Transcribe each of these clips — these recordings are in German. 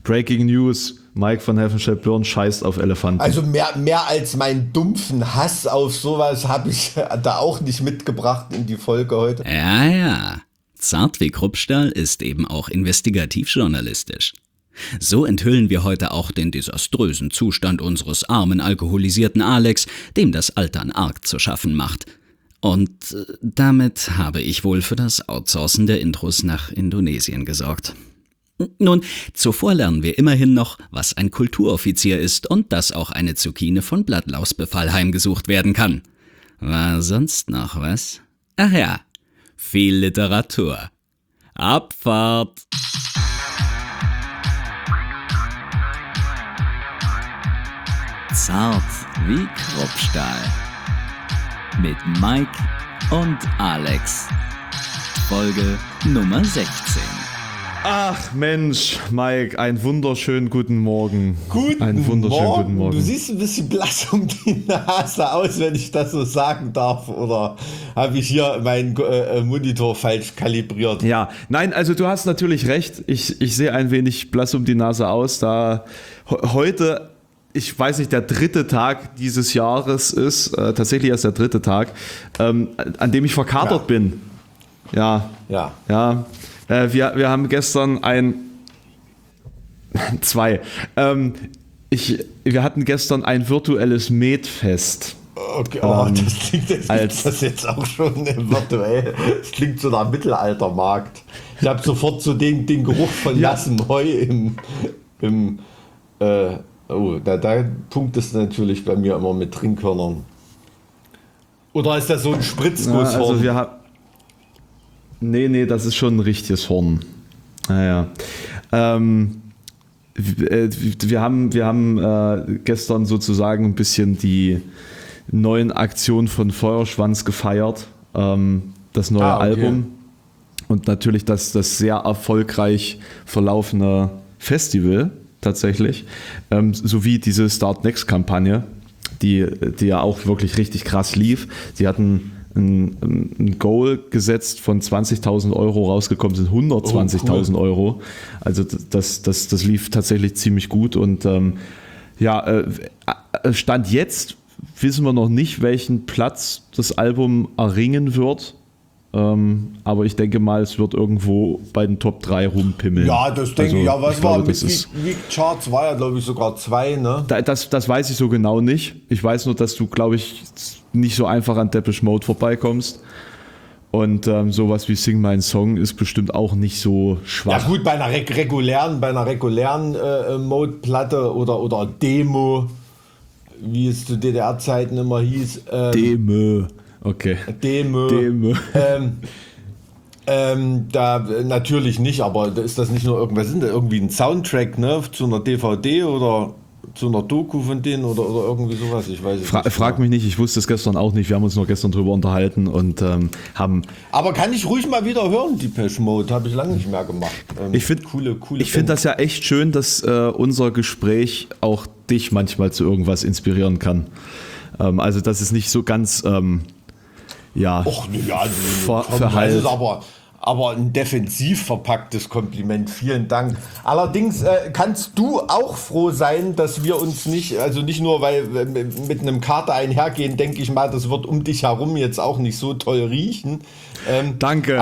Breaking News, Mike von Heaven Shall Burn scheißt auf Elefanten. Also mehr als meinen dumpfen Hass auf sowas habe ich da auch nicht mitgebracht in die Folge heute. Ja. Zart wie Kruppstahl ist eben auch investigativjournalistisch. So enthüllen wir heute auch den desaströsen Zustand unseres armen, alkoholisierten Alex, dem das Altern arg zu schaffen macht. Und damit habe ich wohl für das Outsourcen der Intros nach Indonesien gesorgt. Nun, zuvor lernen wir immerhin noch, was ein Kulturoffizier ist und dass auch eine Zucchine von Blattlausbefall heimgesucht werden kann. War sonst noch was? Ach ja, viel Literatur. Abfahrt! Zart wie Kruppstahl. Mit Mike und Alex. Folge Nummer 16. Ach Mensch, Mike, einen wunderschönen guten Morgen. Guten Morgen. Du siehst ein bisschen blass um die Nase aus, wenn ich das so sagen darf. Oder habe ich hier meinen Monitor falsch kalibriert? Ja, nein, also du hast natürlich recht. Ich sehe ein wenig blass um die Nase aus, da heute, ich weiß nicht, der 3. Tag dieses Jahres ist, tatsächlich erst der 3. Tag, an dem ich verkatert bin. Ja. Wir haben gestern wir hatten gestern ein virtuelles Metfest. Okay, das klingt jetzt auch schon virtuell. Das klingt so nach Mittelaltermarkt. Ich habe sofort so den Geruch von nassem Heu da punkt es natürlich bei mir immer mit Trinkhörnern. Oder ist das so ein Spritzgusshorn? Ja, also Nee, das ist schon ein richtiges Horn. Naja. Wir haben gestern sozusagen ein bisschen die neuen Aktionen von Feuerschwanz gefeiert. Das neue Album. Und natürlich das sehr erfolgreich verlaufene Festival tatsächlich. Sowie diese Start Next Kampagne, die ja auch wirklich richtig krass lief. Sie hatten ein Goal gesetzt von 20.000 Euro, rausgekommen sind 120.000 Euro. Also das lief tatsächlich ziemlich gut und Stand jetzt wissen wir noch nicht, welchen Platz das Album erringen wird. Aber ich denke mal, es wird irgendwo bei den Top 3 rumpimmeln. Ja, das denke ich. Ja, was war mit Week Charts? War ja, glaube ich, sogar 2, ne? Das weiß ich so genau nicht. Ich weiß nur, dass du, glaube ich, nicht so einfach an Depeche Mode vorbeikommst. Und sowas wie Sing My Song ist bestimmt auch nicht so schwach. Ja gut, bei einer regulären Mode-Platte oder Demo, wie es zu DDR-Zeiten immer hieß. Demo. Okay. Demo. Da natürlich nicht, aber ist das nicht nur irgendwas, sind da irgendwie ein Soundtrack, ne, zu einer DVD oder zu einer Doku von denen oder irgendwie sowas, ich weiß es nicht. Frag mich nicht, ich wusste es gestern auch nicht, wir haben uns nur gestern drüber unterhalten und haben... Aber kann ich ruhig mal wieder hören, die Depeche Mode, habe ich lange nicht mehr gemacht. Ich finde das ja echt schön, dass unser Gespräch auch dich manchmal zu irgendwas inspirieren kann. Also das ist nicht so ganz... das ist aber ein defensiv verpacktes Kompliment. Vielen Dank. Allerdings kannst du auch froh sein, dass wir uns nicht nur, weil wir mit einem Kater einhergehen, denke ich mal, das wird um dich herum jetzt auch nicht so toll riechen. Danke.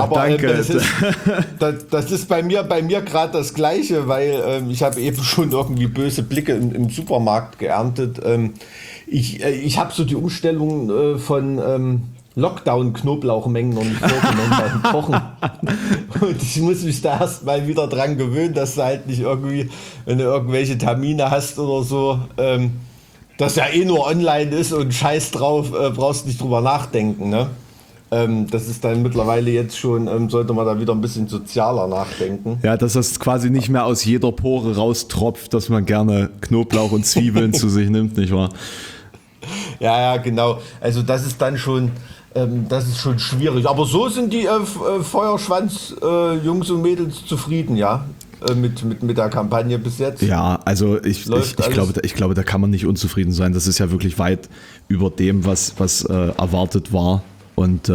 Das ist bei mir gerade das Gleiche, weil ich habe eben schon irgendwie böse Blicke im Supermarkt geerntet. Ich habe so die Umstellung von... Lockdown-Knoblauchmengen noch nicht vorgenommen beim Kochen. Und ich muss mich da erst mal wieder dran gewöhnen, dass du halt nicht irgendwie, wenn du irgendwelche Termine hast oder so, das ja eh nur online ist und scheiß drauf, brauchst nicht drüber nachdenken, ne? Das ist dann mittlerweile jetzt schon, sollte man da wieder ein bisschen sozialer nachdenken. Ja, dass das quasi nicht mehr aus jeder Pore raustropft, dass man gerne Knoblauch und Zwiebeln zu sich nimmt, nicht wahr? Ja, genau. Also das ist dann schon... das ist schon schwierig. Aber so sind die Feuerschwanz-Jungs und Mädels zufrieden, ja? Mit der Kampagne bis jetzt. Ja, also ich glaube, da kann man nicht unzufrieden sein. Das ist ja wirklich weit über dem, was erwartet war. Und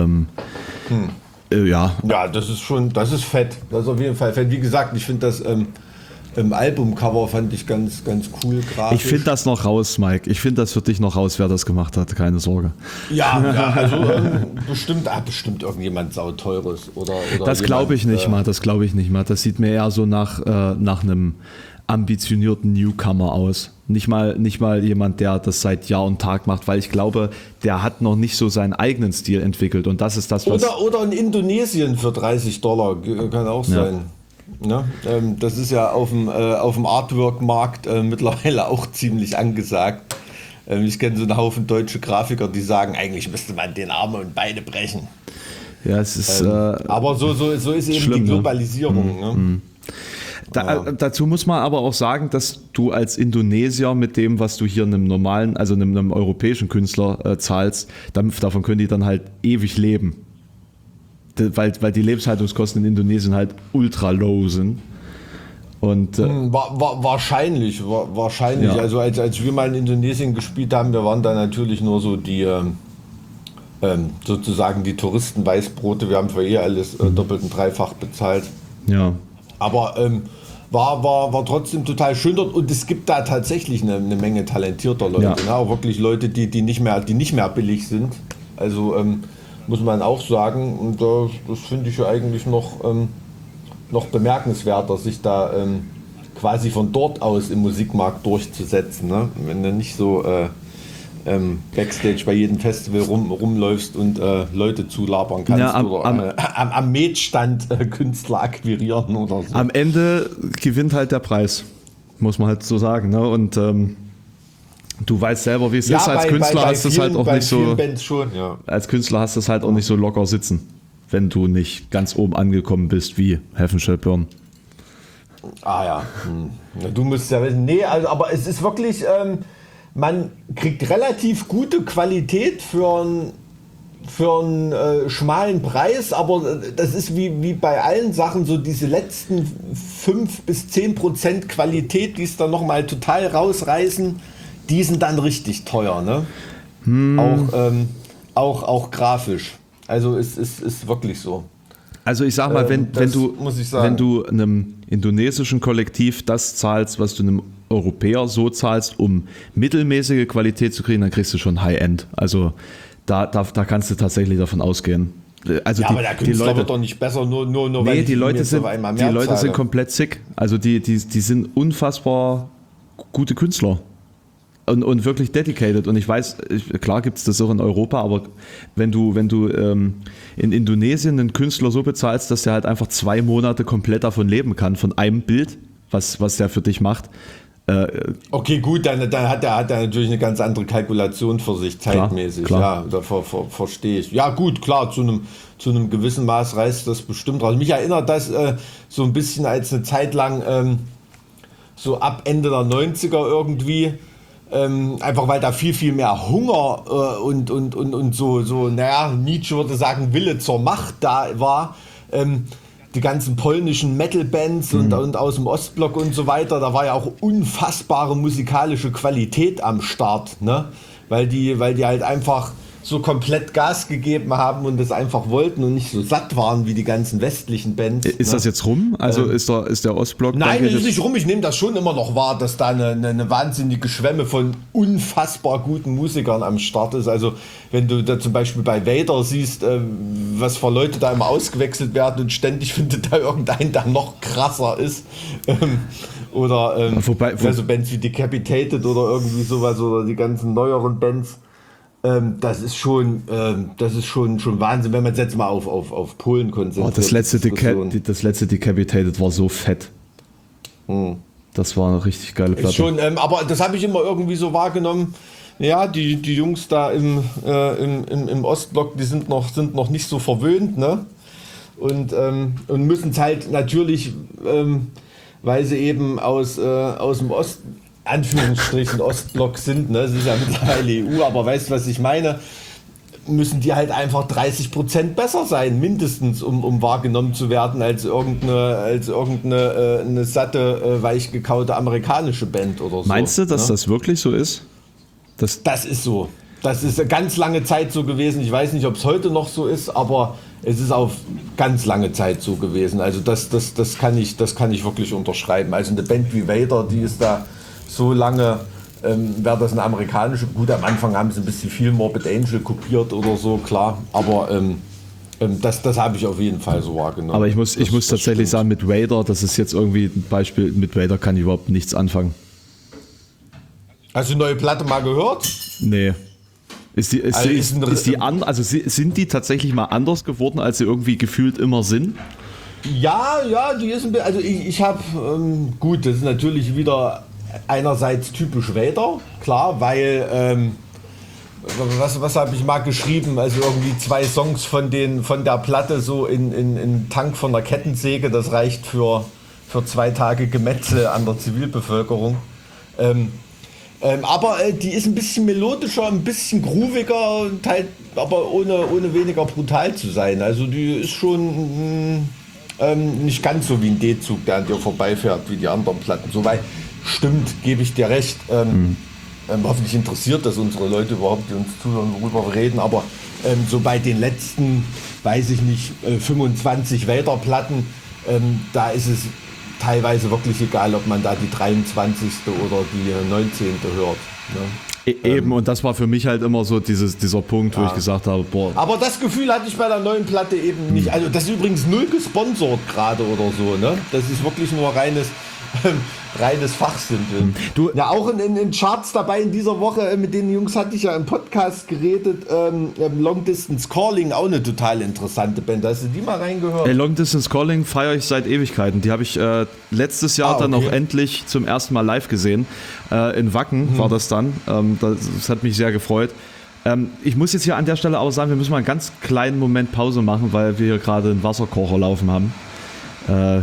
ja, das ist fett. Das ist auf jeden Fall fett. Wie gesagt, ich finde das Albumcover fand ich ganz cool grafisch. Ich finde das noch raus, Mike. Ich finde das für dich noch raus, wer das gemacht hat. Keine Sorge. Ja, also bestimmt irgendjemand sauteures oder das glaube ich nicht mal. Das glaube ich nicht mal. Das sieht mir eher so nach einem ambitionierten Newcomer aus. Nicht mal jemand, der das seit Jahr und Tag macht, weil ich glaube, der hat noch nicht so seinen eigenen Stil entwickelt und das ist das, was... Oder in Indonesien für $30, kann auch sein. Ja, das ist ja auf dem Artwork-Markt mittlerweile auch ziemlich angesagt. Ich kenne so einen Haufen deutsche Grafiker, die sagen, eigentlich müsste man den Arme und Beine brechen. Ja, es ist... aber so ist eben schlimm, die Globalisierung. Ne? Dazu muss man aber auch sagen, dass du als Indonesier mit dem, was du hier einem normalen, also einem europäischen Künstler zahlst, davon können die dann halt ewig leben. Weil die Lebenshaltungskosten in Indonesien halt ultra low sind. Und, wahrscheinlich. Ja. Also als wir mal in Indonesien gespielt haben, wir waren da natürlich nur so die sozusagen die Touristenweißbrote. Wir haben für alles doppelt und dreifach bezahlt. Ja. Aber war trotzdem total schön dort und es gibt da tatsächlich eine Menge talentierter Leute, ne? Auch wirklich Leute, die nicht mehr billig sind. Also muss man auch sagen, und das finde ich ja eigentlich noch bemerkenswerter, sich da quasi von dort aus im Musikmarkt durchzusetzen, ne? Wenn du nicht so Backstage bei jedem Festival rumläufst und Leute zulabern kannst oder am Metstand Künstler akquirieren oder so. Am Ende gewinnt halt der Preis, muss man halt so sagen. Ne? Und du weißt selber, wie es ist. Als Künstler hast du es halt auch nicht so. Schon, ja. Als Künstler hast du es halt auch nicht so locker sitzen, wenn du nicht ganz oben angekommen bist wie Heaven Shall Burn. Ah ja. Du musst ja wissen. Nee, also, aber es ist wirklich. Man kriegt relativ gute Qualität für einen schmalen Preis, aber das ist wie bei allen Sachen so diese letzten 5-10% Qualität, die es dann nochmal total rausreißen, die sind dann richtig teuer, ne? Auch grafisch. Also es ist wirklich so. Also ich sag mal, wenn du einem indonesischen Kollektiv das zahlst, was du einem Europäer so zahlst, um mittelmäßige Qualität zu kriegen, dann kriegst du schon High-End. Also da kannst du tatsächlich davon ausgehen. Also ja, aber der Künstler wird doch nicht besser, nur weil die Leute sind komplett sick. Also die sind unfassbar gute Künstler. Und wirklich dedicated. Und ich weiß, klar gibt es das auch in Europa, aber wenn du in Indonesien einen Künstler so bezahlst, dass der halt einfach 2 Monate komplett davon leben kann, von einem Bild, was der für dich macht. Okay, gut, dann hat er natürlich eine ganz andere Kalkulation für sich, zeitmäßig. Klar. Ja, verstehe ich. Ja gut, klar, zu einem gewissen Maß reißt das bestimmt raus. Mich erinnert das so ein bisschen als eine Zeit lang so ab Ende der 90er irgendwie, einfach weil da viel mehr Hunger und so, naja, Nietzsche würde sagen, Wille zur Macht da war. Die ganzen polnischen Metal-Bands und aus dem Ostblock und so weiter, da war ja auch unfassbare musikalische Qualität am Start, ne? Weil die halt einfach so komplett Gas gegeben haben und das einfach wollten und nicht so satt waren wie die ganzen westlichen Bands. Ist das jetzt rum? Also ist der Ostblock... Nein, ist nicht rum. Ich nehme das schon immer noch wahr, dass da eine wahnsinnige Schwemme von unfassbar guten Musikern am Start ist. Also wenn du da zum Beispiel bei Vader siehst, was für Leute da immer ausgewechselt werden und ständig findet da irgendein, der noch krasser ist. Oder also Bands wie Decapitated oder irgendwie sowas oder die ganzen neueren Bands. Das ist schon Wahnsinn, wenn man jetzt mal auf Polen konzentriert. Das letzte Decapitated war so fett. Das war eine richtig geile Platte. Schon, aber das habe ich immer irgendwie so wahrgenommen. Ja, die Jungs da im Ostblock, die sind noch nicht so verwöhnt, ne? Und müssen es halt natürlich, weil sie eben aus dem Anführungsstrichen Ostblock sind, ne? Es ist ja mittlerweile EU, aber weißt du, was ich meine? Müssen die halt einfach 30% besser sein, mindestens, um wahrgenommen zu werden als irgendeine eine satte, weich gekaute amerikanische Band oder so. Meinst du, dass das wirklich so ist? Das ist so. Das ist eine ganz lange Zeit so gewesen. Ich weiß nicht, ob es heute noch so ist, aber es ist auf ganz lange Zeit so gewesen. Also das kann ich wirklich unterschreiben. Also eine Band wie Vader, die ist da so lange, wäre das eine amerikanische, gut, am Anfang haben sie ein bisschen viel Morbid Angel kopiert oder so, klar, aber das habe ich auf jeden Fall so wahrgenommen. Aber ich muss tatsächlich sagen, mit Vader, das ist jetzt irgendwie ein Beispiel, mit Vader kann ich überhaupt nichts anfangen. Hast du die neue Platte mal gehört? Nee. Sind die tatsächlich mal anders geworden, als sie irgendwie gefühlt immer sind? Ja, die ist also ich habe, gut, das ist natürlich wieder einerseits typisch Vader, klar, weil, was habe ich mal geschrieben, also irgendwie 2 Songs von der Platte so in Tank von der Kettensäge, das reicht für 2 Tage Gemetzel an der Zivilbevölkerung. Aber die ist ein bisschen melodischer, ein bisschen grooviger, aber ohne weniger brutal zu sein. Also die ist schon nicht ganz so wie ein D-Zug, der an dir vorbeifährt, wie die anderen Platten. Soweit stimmt, gebe ich dir recht. Hoffentlich interessiert das unsere Leute überhaupt, die uns zuhören, worüber wir reden. Aber so bei den letzten, weiß ich nicht, 25 Vader-Platten, da ist es teilweise wirklich egal, ob man da die 23. oder die 19. hört. Ne? Eben, und das war für mich halt immer so dieser Punkt, wo ich gesagt habe, boah. Aber das Gefühl hatte ich bei der neuen Platte eben nicht. Also das ist übrigens null gesponsert gerade oder so. Ne? Das ist wirklich nur reines Fachsimpeln. Du, ja, auch in den Charts dabei in dieser Woche, mit den Jungs hatte ich ja im Podcast geredet, Long Distance Calling, auch eine total interessante Band. Hast du die mal reingehört? Long Distance Calling feiere ich seit Ewigkeiten. Die habe ich letztes Jahr dann auch endlich zum ersten Mal live gesehen. In Wacken war das dann. Das hat mich sehr gefreut. Ich muss jetzt hier an der Stelle auch sagen, wir müssen mal einen ganz kleinen Moment Pause machen, weil wir hier gerade einen Wasserkocher laufen haben. Wir?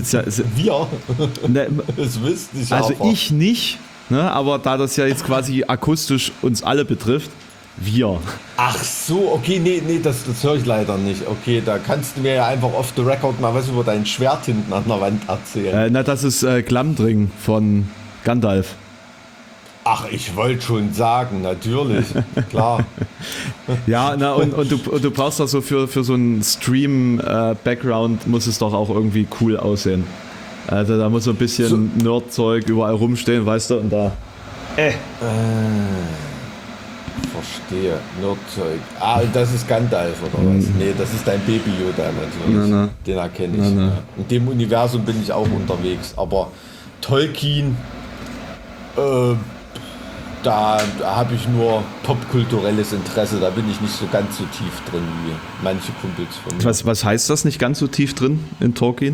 Ne, das wüsste ich also aber. Ich nicht, ne, aber da das ja jetzt quasi akustisch uns alle betrifft, wir. Ach so, okay, nee, das höre ich leider nicht. Okay, da kannst du mir ja einfach off the record mal was über dein Schwert hinten an der Wand erzählen. Das ist Glamdring von Gandalf. Ach, ich wollte schon sagen, natürlich, klar. Ja, na, und du brauchst das so für so einen Stream-Background, muss es doch auch irgendwie cool aussehen. Also da muss so ein bisschen Nerdzeug überall rumstehen, weißt du, und da... Verstehe, Nerdzeug. Ah, das ist Gandalf, oder was? Nee, das ist dein Baby Yoda natürlich. Na. Den erkenne ich. Na. In dem Universum bin ich auch unterwegs, aber Tolkien... Da habe ich nur popkulturelles Interesse, da bin ich nicht so ganz so tief drin wie manche Kumpels von mir. Was heißt das, nicht ganz so tief drin in Tolkien?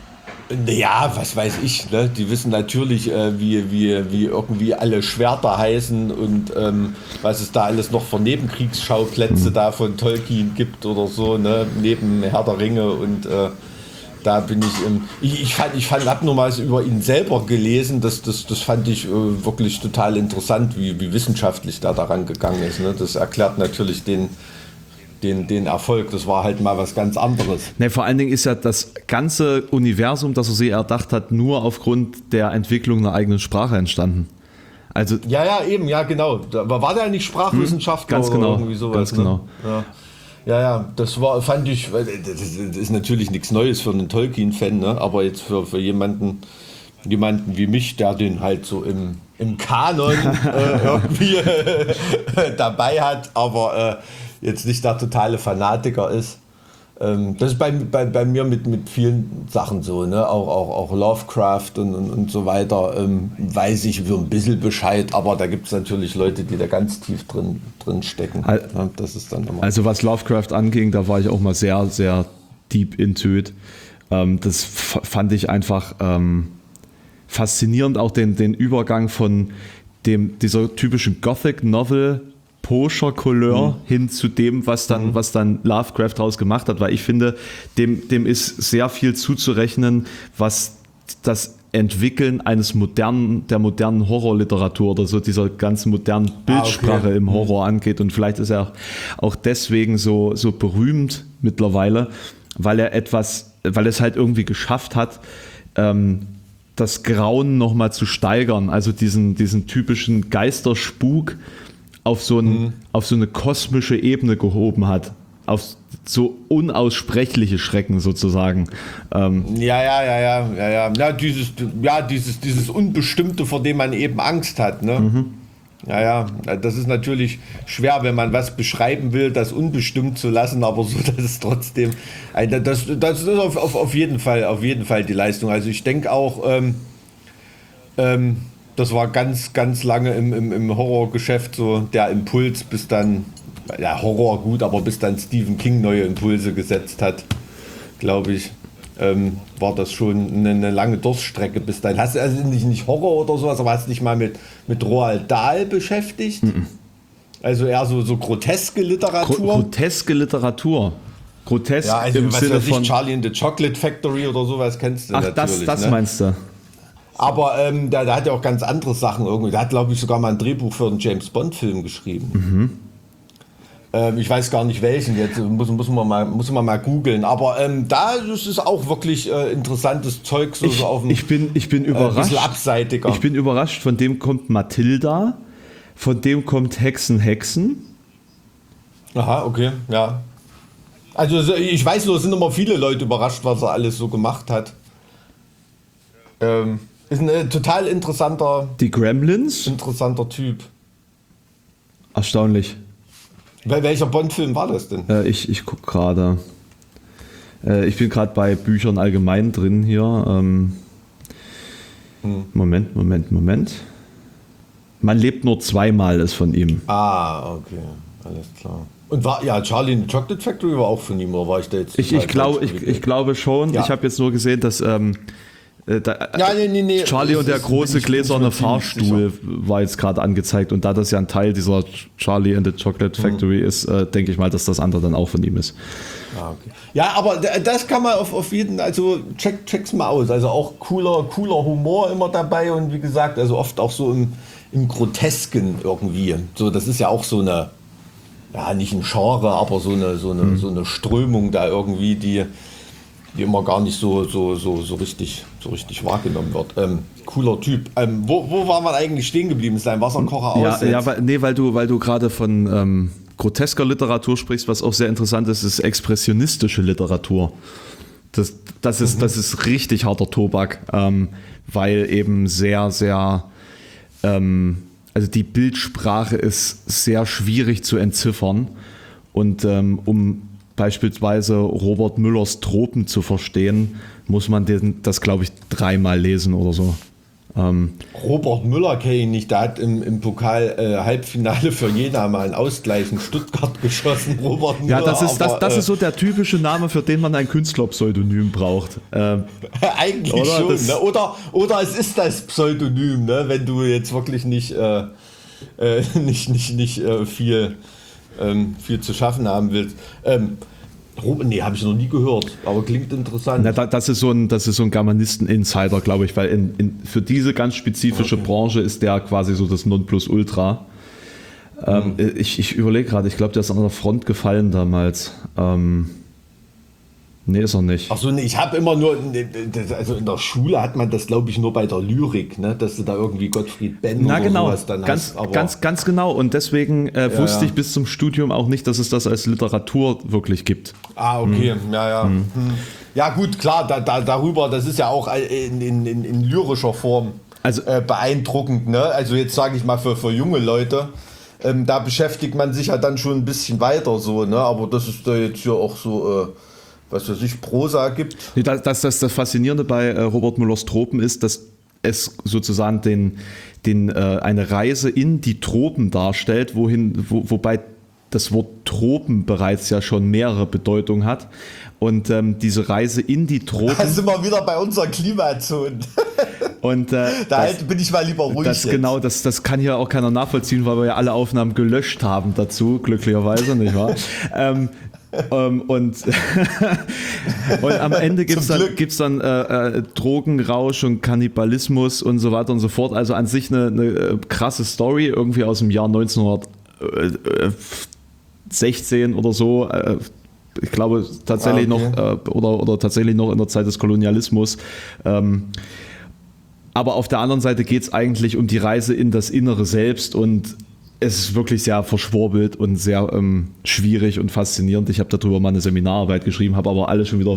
Ja, was weiß ich, ne? Die wissen natürlich, wie irgendwie alle Schwerter heißen und was es da alles noch für Nebenkriegsschauplätze da von Tolkien gibt oder so, ne? Neben Herr der Ringe und da bin ich habe nur mal über ihn selber gelesen, das fand ich wirklich total interessant, wie wissenschaftlich da daran gegangen ist. Ne? Das erklärt natürlich den Erfolg, das war halt mal was ganz anderes. Ne, vor allen Dingen ist ja das ganze Universum, das er sich erdacht hat, nur aufgrund der Entwicklung einer eigenen Sprache entstanden. Also ja, eben, ja genau. War der nicht Sprachwissenschaftler ganz genau, oder irgendwie sowas? Ganz genau. Ne? Ja, das fand ich, das ist natürlich nichts Neues für einen Tolkien-Fan, ne? Aber jetzt für jemanden wie mich, der den halt so im Kanon irgendwie dabei hat, aber jetzt nicht der totale Fanatiker ist. Das ist bei mir mit vielen Sachen so, ne? Auch Lovecraft und so weiter, weiß ich so ein bisschen Bescheid, aber da gibt es natürlich Leute, die da ganz tief drin stecken. Das ist dann immer. Also was Lovecraft anging, da war ich auch mal sehr, sehr deep into it. Das fand ich einfach faszinierend, auch den Übergang von dieser typischen Gothic-Novel Pocher-Couleur hin zu dem, was dann Lovecraft daraus gemacht hat, weil ich finde, dem ist sehr viel zuzurechnen, was das Entwickeln der modernen Horrorliteratur oder so dieser ganzen modernen Bildsprache im Horror angeht, und vielleicht ist er auch deswegen so berühmt mittlerweile, weil es halt irgendwie geschafft hat, das Grauen nochmal zu steigern, also diesen typischen Geisterspuk auf so eine kosmische Ebene gehoben hat. auf so unaussprechliche Schrecken sozusagen. Ja, dieses Unbestimmte, vor dem man eben Angst hat, ne? Ja, das ist natürlich schwer, wenn man was beschreiben will, das unbestimmt zu lassen, aber so, dass es trotzdem, das ist auf jeden Fall die Leistung. Also ich denke auch, das war ganz, ganz lange im Horrorgeschäft so der Impuls, bis dann, ja, Horror gut, aber bis dann Stephen King neue Impulse gesetzt hat, glaube ich, war das schon eine lange Durststrecke bis dahin. Hast du also nicht Horror oder sowas, aber hast du dich mal mit Roald Dahl beschäftigt? Also eher so groteske Literatur? Groteske Literatur. Grotesk ja, also im Sinne von Charlie and the Chocolate Factory oder sowas kennst du natürlich. Das ne? meinst du? Aber der hat ja auch ganz andere Sachen irgendwie. Der hat, glaube ich, sogar mal ein Drehbuch für einen James-Bond-Film geschrieben. Ich weiß gar nicht welchen, jetzt muss man mal googeln. Aber da ist es auch wirklich interessantes Zeug. Ich bin überrascht. Ein bisschen abseitiger. Ich bin überrascht, von dem kommt Mathilda, von dem kommt Hexen. Aha, okay, ja. Also ich weiß nur, es sind immer viele Leute überrascht, was er alles so gemacht hat. Ist ein total Die Gremlins? interessanter Typ. Erstaunlich. Welcher Bond-Film war das denn? Ich gucke gerade. Ich bin gerade bei Büchern allgemein drin hier. Moment. Man lebt nur zweimal ist von ihm. Ah, okay. Alles klar. Und Charlie in the Chocolate Factory war auch von ihm, oder war ich da jetzt? Ich glaube schon. Ja. Ich habe jetzt nur gesehen, dass nee. Charlie und der große gläserne Fahrstuhl war jetzt gerade angezeigt, und da das ja ein Teil dieser Charlie and the Chocolate Factory ist, denke ich mal, dass das andere dann auch von ihm ist. Ah, okay. Ja, aber das kann man auf jeden, also check's mal aus, also auch cooler Humor immer dabei, und wie gesagt, also oft auch so im Grotesken irgendwie. So, das ist ja auch so eine, ja, nicht ein Genre, aber so eine Strömung da irgendwie, die immer gar nicht so richtig wahrgenommen wird. Cooler Typ. Wo war man eigentlich stehen geblieben? Ist dein Wasserkocher aus? Ja, weil du gerade von grotesker Literatur sprichst, was auch sehr interessant ist expressionistische Literatur. Das ist richtig harter Tobak, weil eben sehr, sehr, also die Bildsprache ist sehr schwierig zu entziffern, und um beispielsweise Robert Müllers Tropen zu verstehen, muss man das, glaube ich, 3-mal lesen oder so. Robert Müller kenne ich nicht, der hat im Pokal Halbfinale für Jena mal einen Ausgleich in Stuttgart geschossen, Robert Müller. Ja, das ist so der typische Name, für den man ein Künstlerpseudonym braucht. Eigentlich oder schon, ne? Oder es ist das Pseudonym, ne? Wenn du jetzt wirklich nicht viel zu schaffen haben willst. Nee, habe ich noch nie gehört, aber klingt interessant. Na, das ist so ein Germanisten-Insider, glaube ich, weil für diese ganz spezifische Branche ist der quasi so das Nonplusultra. Ich überlege gerade, ich glaube, der ist an der Front gefallen damals. Nee, ist er nicht. Achso, nee, ich habe immer nur, also in der Schule hat man das, glaube ich, nur bei der Lyrik, ne, dass du da irgendwie Gottfried Benn oder sowas dann hast. Ganz genau, und deswegen wusste ich bis zum Studium auch nicht, dass es das als Literatur wirklich gibt. Ah, okay, ja. Ja gut, klar, darüber, das ist ja auch in lyrischer Form beeindruckend, ne? Also jetzt sage ich mal für junge Leute, da beschäftigt man sich ja dann schon ein bisschen weiter so, ne? Aber das ist da jetzt ja auch so... was für sich Prosa gibt. Das Faszinierende bei Robert Müllers Tropen ist, dass es sozusagen eine Reise in die Tropen darstellt, wobei das Wort Tropen bereits ja schon mehrere Bedeutungen hat. Und diese Reise in die Tropen... Da sind wir wieder bei unseren Klimazonen. Und bin ich mal lieber ruhig. Genau, das kann hier auch keiner nachvollziehen, weil wir ja alle Aufnahmen gelöscht haben dazu, glücklicherweise, nicht wahr? Und am Ende gibt's dann Drogenrausch und Kannibalismus und so weiter und so fort. Also an sich eine krasse Story, irgendwie aus dem Jahr 1916 oder so. Ich glaube tatsächlich noch oder tatsächlich noch in der Zeit des Kolonialismus. Aber auf der anderen Seite geht es eigentlich um die Reise in das Innere selbst, und es ist wirklich sehr verschwurbelt und sehr schwierig und faszinierend. Ich habe darüber mal eine Seminararbeit geschrieben, habe aber alles schon wieder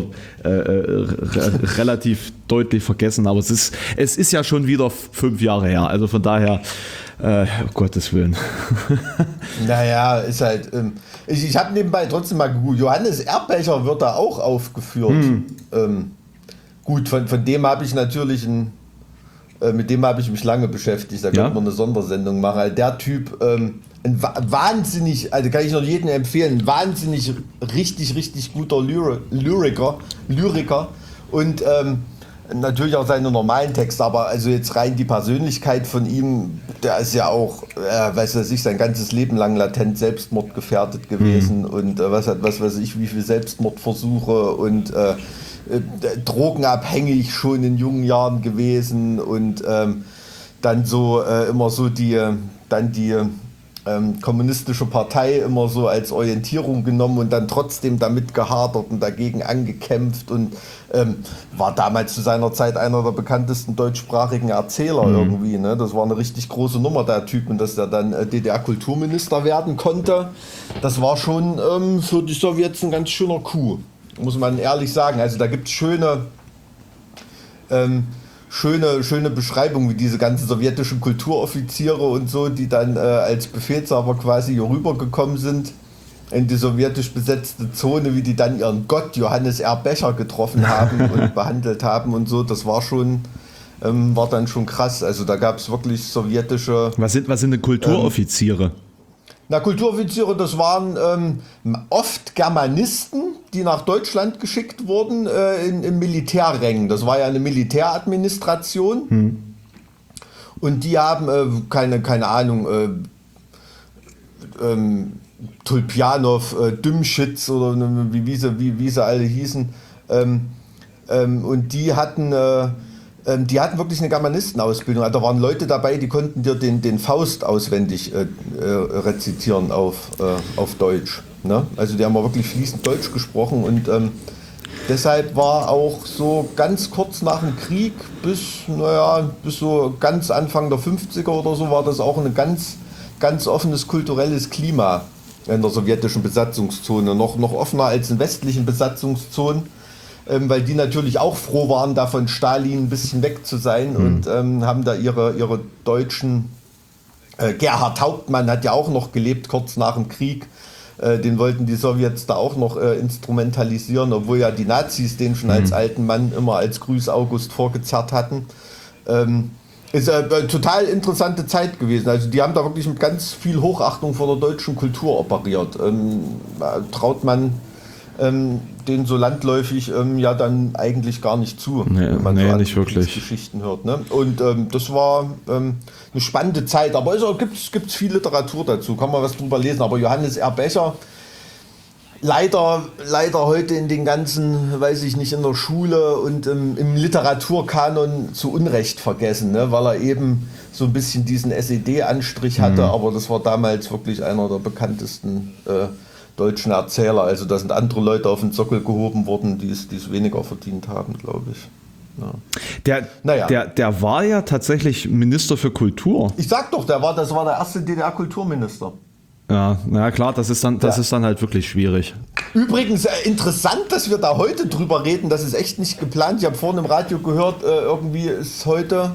relativ deutlich vergessen. Aber es ist ja schon wieder 5 Jahre her. Also von daher, um Gottes Willen. Naja, ist halt. Ich habe nebenbei trotzdem mal gegoogelt. Johannes Erbecher wird da auch aufgeführt. Gut, von dem habe ich natürlich mit dem habe ich mich lange beschäftigt. Da könnte man eine Sondersendung machen. Also der Typ, ein wahnsinnig, also kann ich noch jedem empfehlen, ein wahnsinnig richtig guter Lyriker und natürlich auch seine normalen Texte, aber also jetzt rein die Persönlichkeit von ihm, der ist ja auch, sein ganzes Leben lang latent selbstmordgefährdet gewesen und was weiß ich, wie viele Selbstmordversuche und drogenabhängig schon in jungen Jahren gewesen und dann so immer so die kommunistische Partei immer so als Orientierung genommen und dann trotzdem damit gehadert und dagegen angekämpft und war damals zu seiner Zeit einer der bekanntesten deutschsprachigen Erzähler irgendwie. Ne? Das war eine richtig große Nummer, der Typ, und dass der dann DDR-Kulturminister werden konnte, das war schon für die Sowjets ein ganz schöner Coup, muss man ehrlich sagen. Also da gibt es schöne Beschreibung, wie diese ganzen sowjetischen Kulturoffiziere und so, die dann als Befehlshaber quasi hier rübergekommen sind in die sowjetisch besetzte Zone, wie die dann ihren Gott Johannes Erbecher getroffen haben und behandelt haben und so. Das war dann schon krass. Also da gab es wirklich sowjetische... Was sind denn Kulturoffiziere? Kulturoffiziere, das waren oft Germanisten, die nach Deutschland geschickt wurden in Militärrängen. Das war ja eine Militäradministration. Und die haben keine Ahnung, Tulpjanow, Dümschitz oder wie sie alle hießen. Und die hatten wirklich eine Germanistenausbildung. Da waren Leute dabei, die konnten dir den Faust auswendig rezitieren auf Deutsch. Ne? Also die haben wirklich fließend Deutsch gesprochen und deshalb war auch so ganz kurz nach dem Krieg bis so ganz Anfang der 50er oder so war das auch ein ganz offenes kulturelles Klima in der sowjetischen Besatzungszone. Noch offener als in westlichen Besatzungszonen. Weil die natürlich auch froh waren, da von Stalin ein bisschen weg zu sein und haben da ihre deutschen... Gerhard Hauptmann hat ja auch noch gelebt, kurz nach dem Krieg. Den wollten die Sowjets da auch noch instrumentalisieren, obwohl ja die Nazis den schon als alten Mann immer als Grüß August vorgezerrt hatten. Ist eine total interessante Zeit gewesen. Also die haben da wirklich mit ganz viel Hochachtung vor der deutschen Kultur operiert. Traut man den so landläufig ja dann eigentlich gar nicht zu, wenn man so nicht wirklich Geschichten hört. Ne? Und das war eine spannende Zeit, aber es gibt viel Literatur dazu, kann man was drüber lesen. Aber Johannes Erbecher, leider heute in den ganzen, weiß ich nicht, in der Schule und im Literaturkanon zu Unrecht vergessen, ne? Weil er eben so ein bisschen diesen SED-Anstrich hatte, aber das war damals wirklich einer der bekanntesten deutschen Erzähler. Also da sind andere Leute auf den Sockel gehoben worden, die es weniger verdient haben, glaube ich. Ja. Der war ja tatsächlich Minister für Kultur. Ich sag doch, das war der erste DDR-Kulturminister. Ja, na klar, das ist dann halt wirklich schwierig. Übrigens interessant, dass wir da heute drüber reden, das ist echt nicht geplant. Ich habe vorhin im Radio gehört, irgendwie ist heute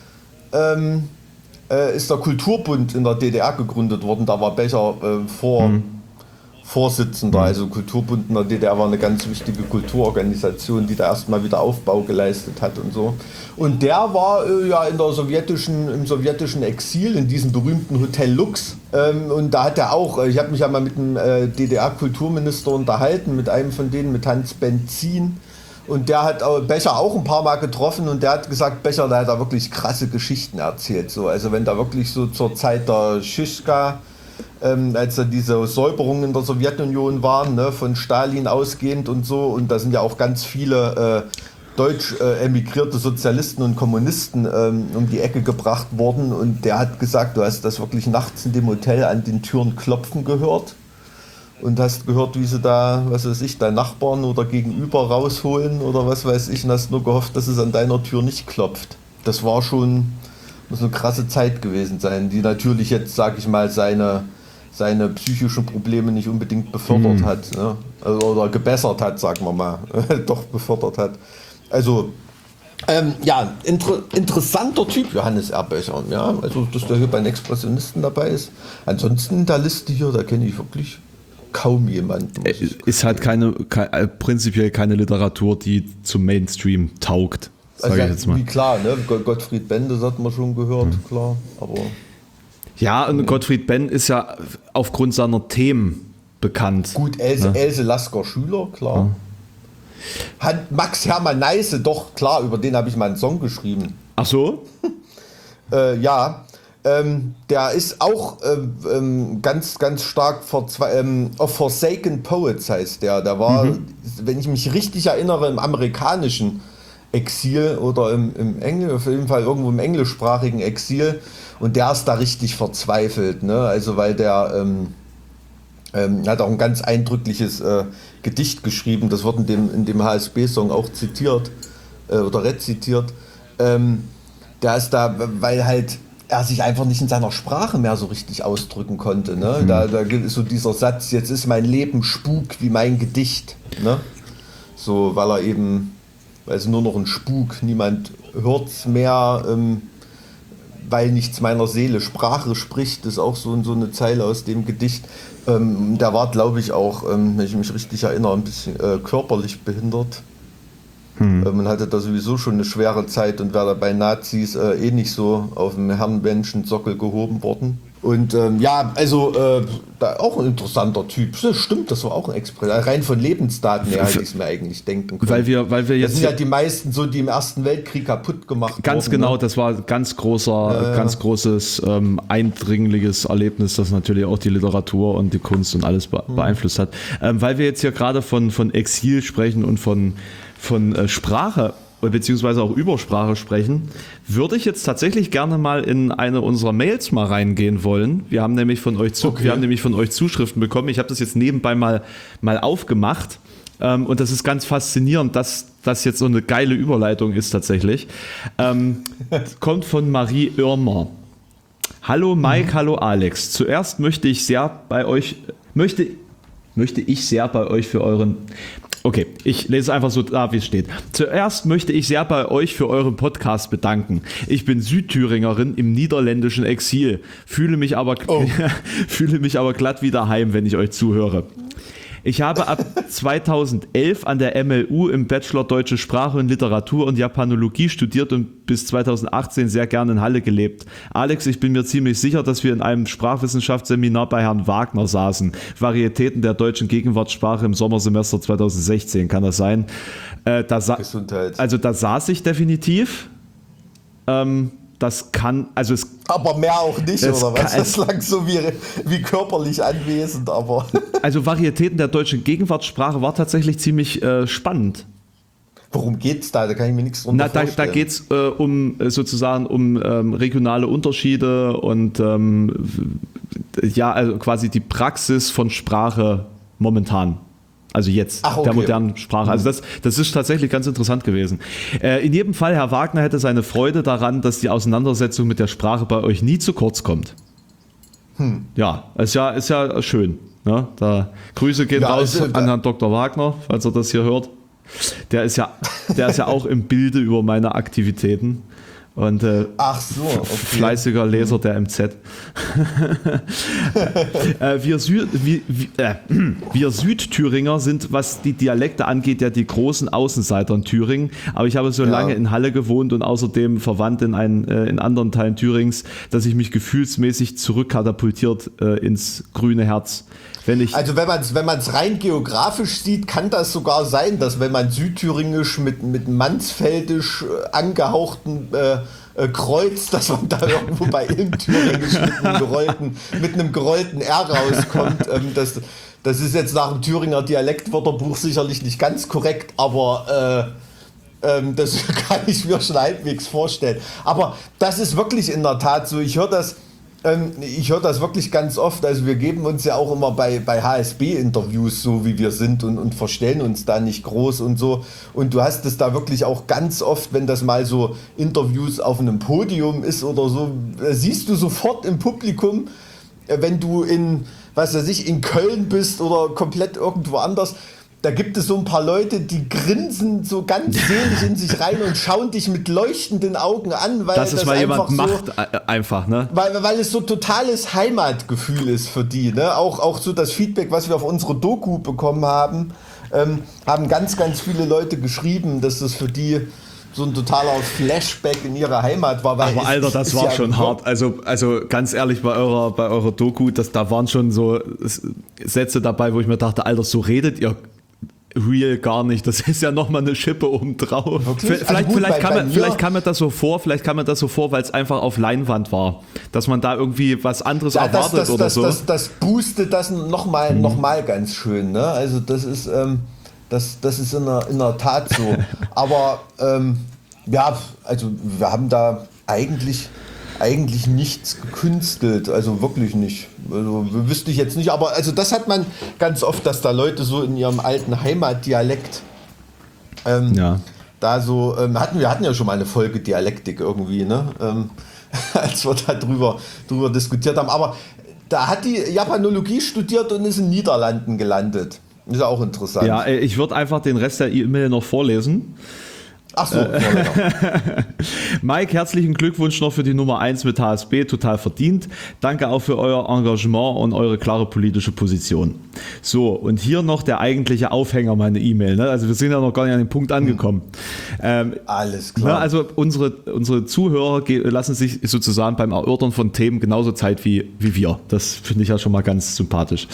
ist der Kulturbund in der DDR gegründet worden. Da war Becher Vorsitzender, also Kulturbund in der DDR war eine ganz wichtige Kulturorganisation, die da erstmal wieder Aufbau geleistet hat und so. Und der war ja im sowjetischen Exil, in diesem berühmten Hotel Lux. Und da hat er auch, ich habe mich ja mal mit einem DDR-Kulturminister unterhalten, mit einem von denen, mit Hans Benzin. Und der hat Becher auch ein paar Mal getroffen und der hat gesagt, Becher, der hat da wirklich krasse Geschichten erzählt. So. Also wenn da wirklich so zur Zeit der Schischka, als da diese Säuberungen in der Sowjetunion waren, ne, von Stalin ausgehend und so, und da sind ja auch ganz viele deutsch emigrierte Sozialisten und Kommunisten um die Ecke gebracht worden, und der hat gesagt, du hast das wirklich nachts in dem Hotel an den Türen klopfen gehört und hast gehört, wie sie da, was weiß ich, deinen Nachbarn oder Gegenüber rausholen oder was weiß ich, und hast nur gehofft, dass es an deiner Tür nicht klopft. Das war schon Muss eine krasse Zeit gewesen sein, die natürlich jetzt, sag ich mal, seine psychischen Probleme nicht unbedingt befördert hat, ne? Also, oder gebessert hat, sagen wir mal, doch befördert hat. Also, interessanter Typ, Johannes Erböcher, ja, also, dass der hier bei den Expressionisten dabei ist. Ansonsten in der Liste hier, da kenne ich wirklich kaum jemanden. Ist halt prinzipiell keine Literatur, die zum Mainstream taugt, sage ich jetzt mal. Wie klar, ne? Gottfried Benn, das hat man schon gehört, klar, aber... Ja, und Gottfried Benn ist ja aufgrund seiner Themen bekannt. Gut, Else Lasker Schüler, klar. Ja. Max Hermann Neiße, doch, klar, über den habe ich mal einen Song geschrieben. Ach so? Ja, der ist auch ganz, ganz stark auf Forsaken Poets heißt der. Der war, wenn ich mich richtig erinnere, im amerikanischen Exil oder im Englisch, auf jeden Fall irgendwo im englischsprachigen Exil. Und der ist da richtig verzweifelt, ne? Also weil der hat auch ein ganz eindrückliches Gedicht geschrieben, das wird in dem HSB-Song auch zitiert oder rezitiert. Der ist da, weil halt er sich einfach nicht in seiner Sprache mehr so richtig ausdrücken konnte, ne? Da ist so dieser Satz, jetzt ist mein Leben Spuk wie mein Gedicht, ne? So, weil es nur noch ein Spuk, niemand hört's mehr, weil nichts meiner Seele Sprache spricht, ist auch so eine Zeile aus dem Gedicht. Der war, glaube ich, auch, wenn ich mich richtig erinnere, ein bisschen körperlich behindert. Man hatte da sowieso schon eine schwere Zeit und wäre da bei Nazis nicht so auf dem Herrenmenschensockel gehoben worden. Und da auch ein interessanter Typ. Das stimmt, das war auch ein Express. Rein von Lebensdaten her hätte ich es mir eigentlich denken können. Weil wir jetzt das sind ja die meisten so, die im Ersten Weltkrieg kaputt gemacht wurden. Ganz genau, ne? Das war ein ganz großes, eindringliches Erlebnis, das natürlich auch die Literatur und die Kunst und alles beeinflusst hat. Weil wir jetzt hier gerade von Exil sprechen und von Sprache beziehungsweise auch über Sprache sprechen, würde ich jetzt tatsächlich gerne mal in eine unserer Mails mal reingehen wollen. Wir haben nämlich von euch Zuschriften bekommen. Ich habe das jetzt nebenbei mal aufgemacht. Und das ist ganz faszinierend, dass das jetzt so eine geile Überleitung ist tatsächlich. Kommt von Marie Irmer. Hallo Mike, hallo Alex. Zuerst möchte ich sehr bei euch für euren... Okay, ich lese einfach so da, wie es steht. Zuerst möchte ich sehr bei euch für euren Podcast bedanken. Ich bin Südthüringerin im niederländischen Exil, fühle mich aber glatt wieder heim, wenn ich euch zuhöre. Ich habe ab 2011 an der MLU im Bachelor Deutsche Sprache und Literatur und Japanologie studiert und bis 2018 sehr gerne in Halle gelebt. Alex, ich bin mir ziemlich sicher, dass wir in einem Sprachwissenschaftsseminar bei Herrn Wagner saßen. Varietäten der deutschen Gegenwartssprache im Sommersemester 2016, kann das sein? Gesundheit. Also da saß ich definitiv. Das kann, also es... Aber mehr auch nicht, oder was? Das klang so wie körperlich anwesend, aber... Also Varietäten der deutschen Gegenwartssprache war tatsächlich ziemlich spannend. Worum geht's da? Da kann ich mir nichts drunter vorstellen. Da geht's um regionale Unterschiede und also quasi die Praxis von Sprache momentan. Also jetzt, der modernen Sprache. Also das ist tatsächlich ganz interessant gewesen. In jedem Fall, Herr Wagner hätte seine Freude daran, dass die Auseinandersetzung mit der Sprache bei euch nie zu kurz kommt. Ja, ist ja schön. Ne? Grüße gehen raus an Herrn Dr. Wagner, falls er das hier hört. Der ist ja auch im Bilde über meine Aktivitäten. Und fleißiger Leser der MZ. Wir Südthüringer sind, was die Dialekte angeht, ja die großen Außenseiter in Thüringen. Aber ich habe so lange in Halle gewohnt und außerdem verwandt in anderen Teilen Thürings, dass ich mich gefühlsmäßig zurückkatapultiert ins grüne Herz. Wenn man es rein geografisch sieht, kann das sogar sein, dass wenn man südthüringisch mit mansfeldisch angehauchten Kreuz, dass man da irgendwo bei Thüringisch mit einem gerollten R rauskommt. Das ist jetzt nach dem Thüringer Dialektwörterbuch sicherlich nicht ganz korrekt, aber das kann ich mir schon halbwegs vorstellen. Aber das ist wirklich in der Tat so. Ich höre das Ich höre das wirklich ganz oft. Also wir geben uns ja auch immer bei HSB-Interviews so, wie wir sind und verstellen uns da nicht groß und so. Und du hast es da wirklich auch ganz oft, wenn das mal so Interviews auf einem Podium ist oder so, siehst du sofort im Publikum, wenn du in Köln bist oder komplett irgendwo anders, da gibt es so ein paar Leute, die grinsen so ganz selig in sich rein und schauen dich mit leuchtenden Augen an, weil das mal jemand macht, einfach, ne? Weil es so totales Heimatgefühl ist für die, ne? Auch so das Feedback, was wir auf unsere Doku bekommen haben, haben ganz, ganz viele Leute geschrieben, dass das für die so ein totaler Flashback in ihre Heimat war. Aber Alter, das war ja schon hart. Also ganz ehrlich, bei eurer Doku, da waren schon so Sätze dabei, wo ich mir dachte, Alter, so redet ihr real gar nicht. Das ist ja nochmal eine Schippe obendrauf. Vielleicht kam mir das so vor, weil es einfach auf Leinwand war. Dass man da irgendwie was anderes erwartet oder so. Das boostet das nochmal ganz schön. Ne? Also das ist in der Tat so. Aber ja, also wir haben da eigentlich nichts gekünstelt, also wirklich nicht. Also wüsste ich jetzt nicht, aber also das hat man ganz oft, dass da Leute so in ihrem alten Heimatdialekt da so, wir hatten ja schon mal eine Folge Dialektik irgendwie, ne? Als wir da drüber diskutiert haben, aber da hat die Japanologie studiert und ist in den Niederlanden gelandet. Ist ja auch interessant. Ja, ich würde einfach den Rest der E-Mail noch vorlesen. Ach so, Mike, herzlichen Glückwunsch noch für die Nummer 1 mit HSB, total verdient. Danke auch für euer Engagement und eure klare politische Position. So, und hier noch der eigentliche Aufhänger meiner E-Mail. Ne? Also wir sind ja noch gar nicht an den Punkt angekommen. Alles klar. Also unsere Zuhörer lassen sich sozusagen beim Erörtern von Themen genauso Zeit wie wir. Das finde ich ja schon mal ganz sympathisch.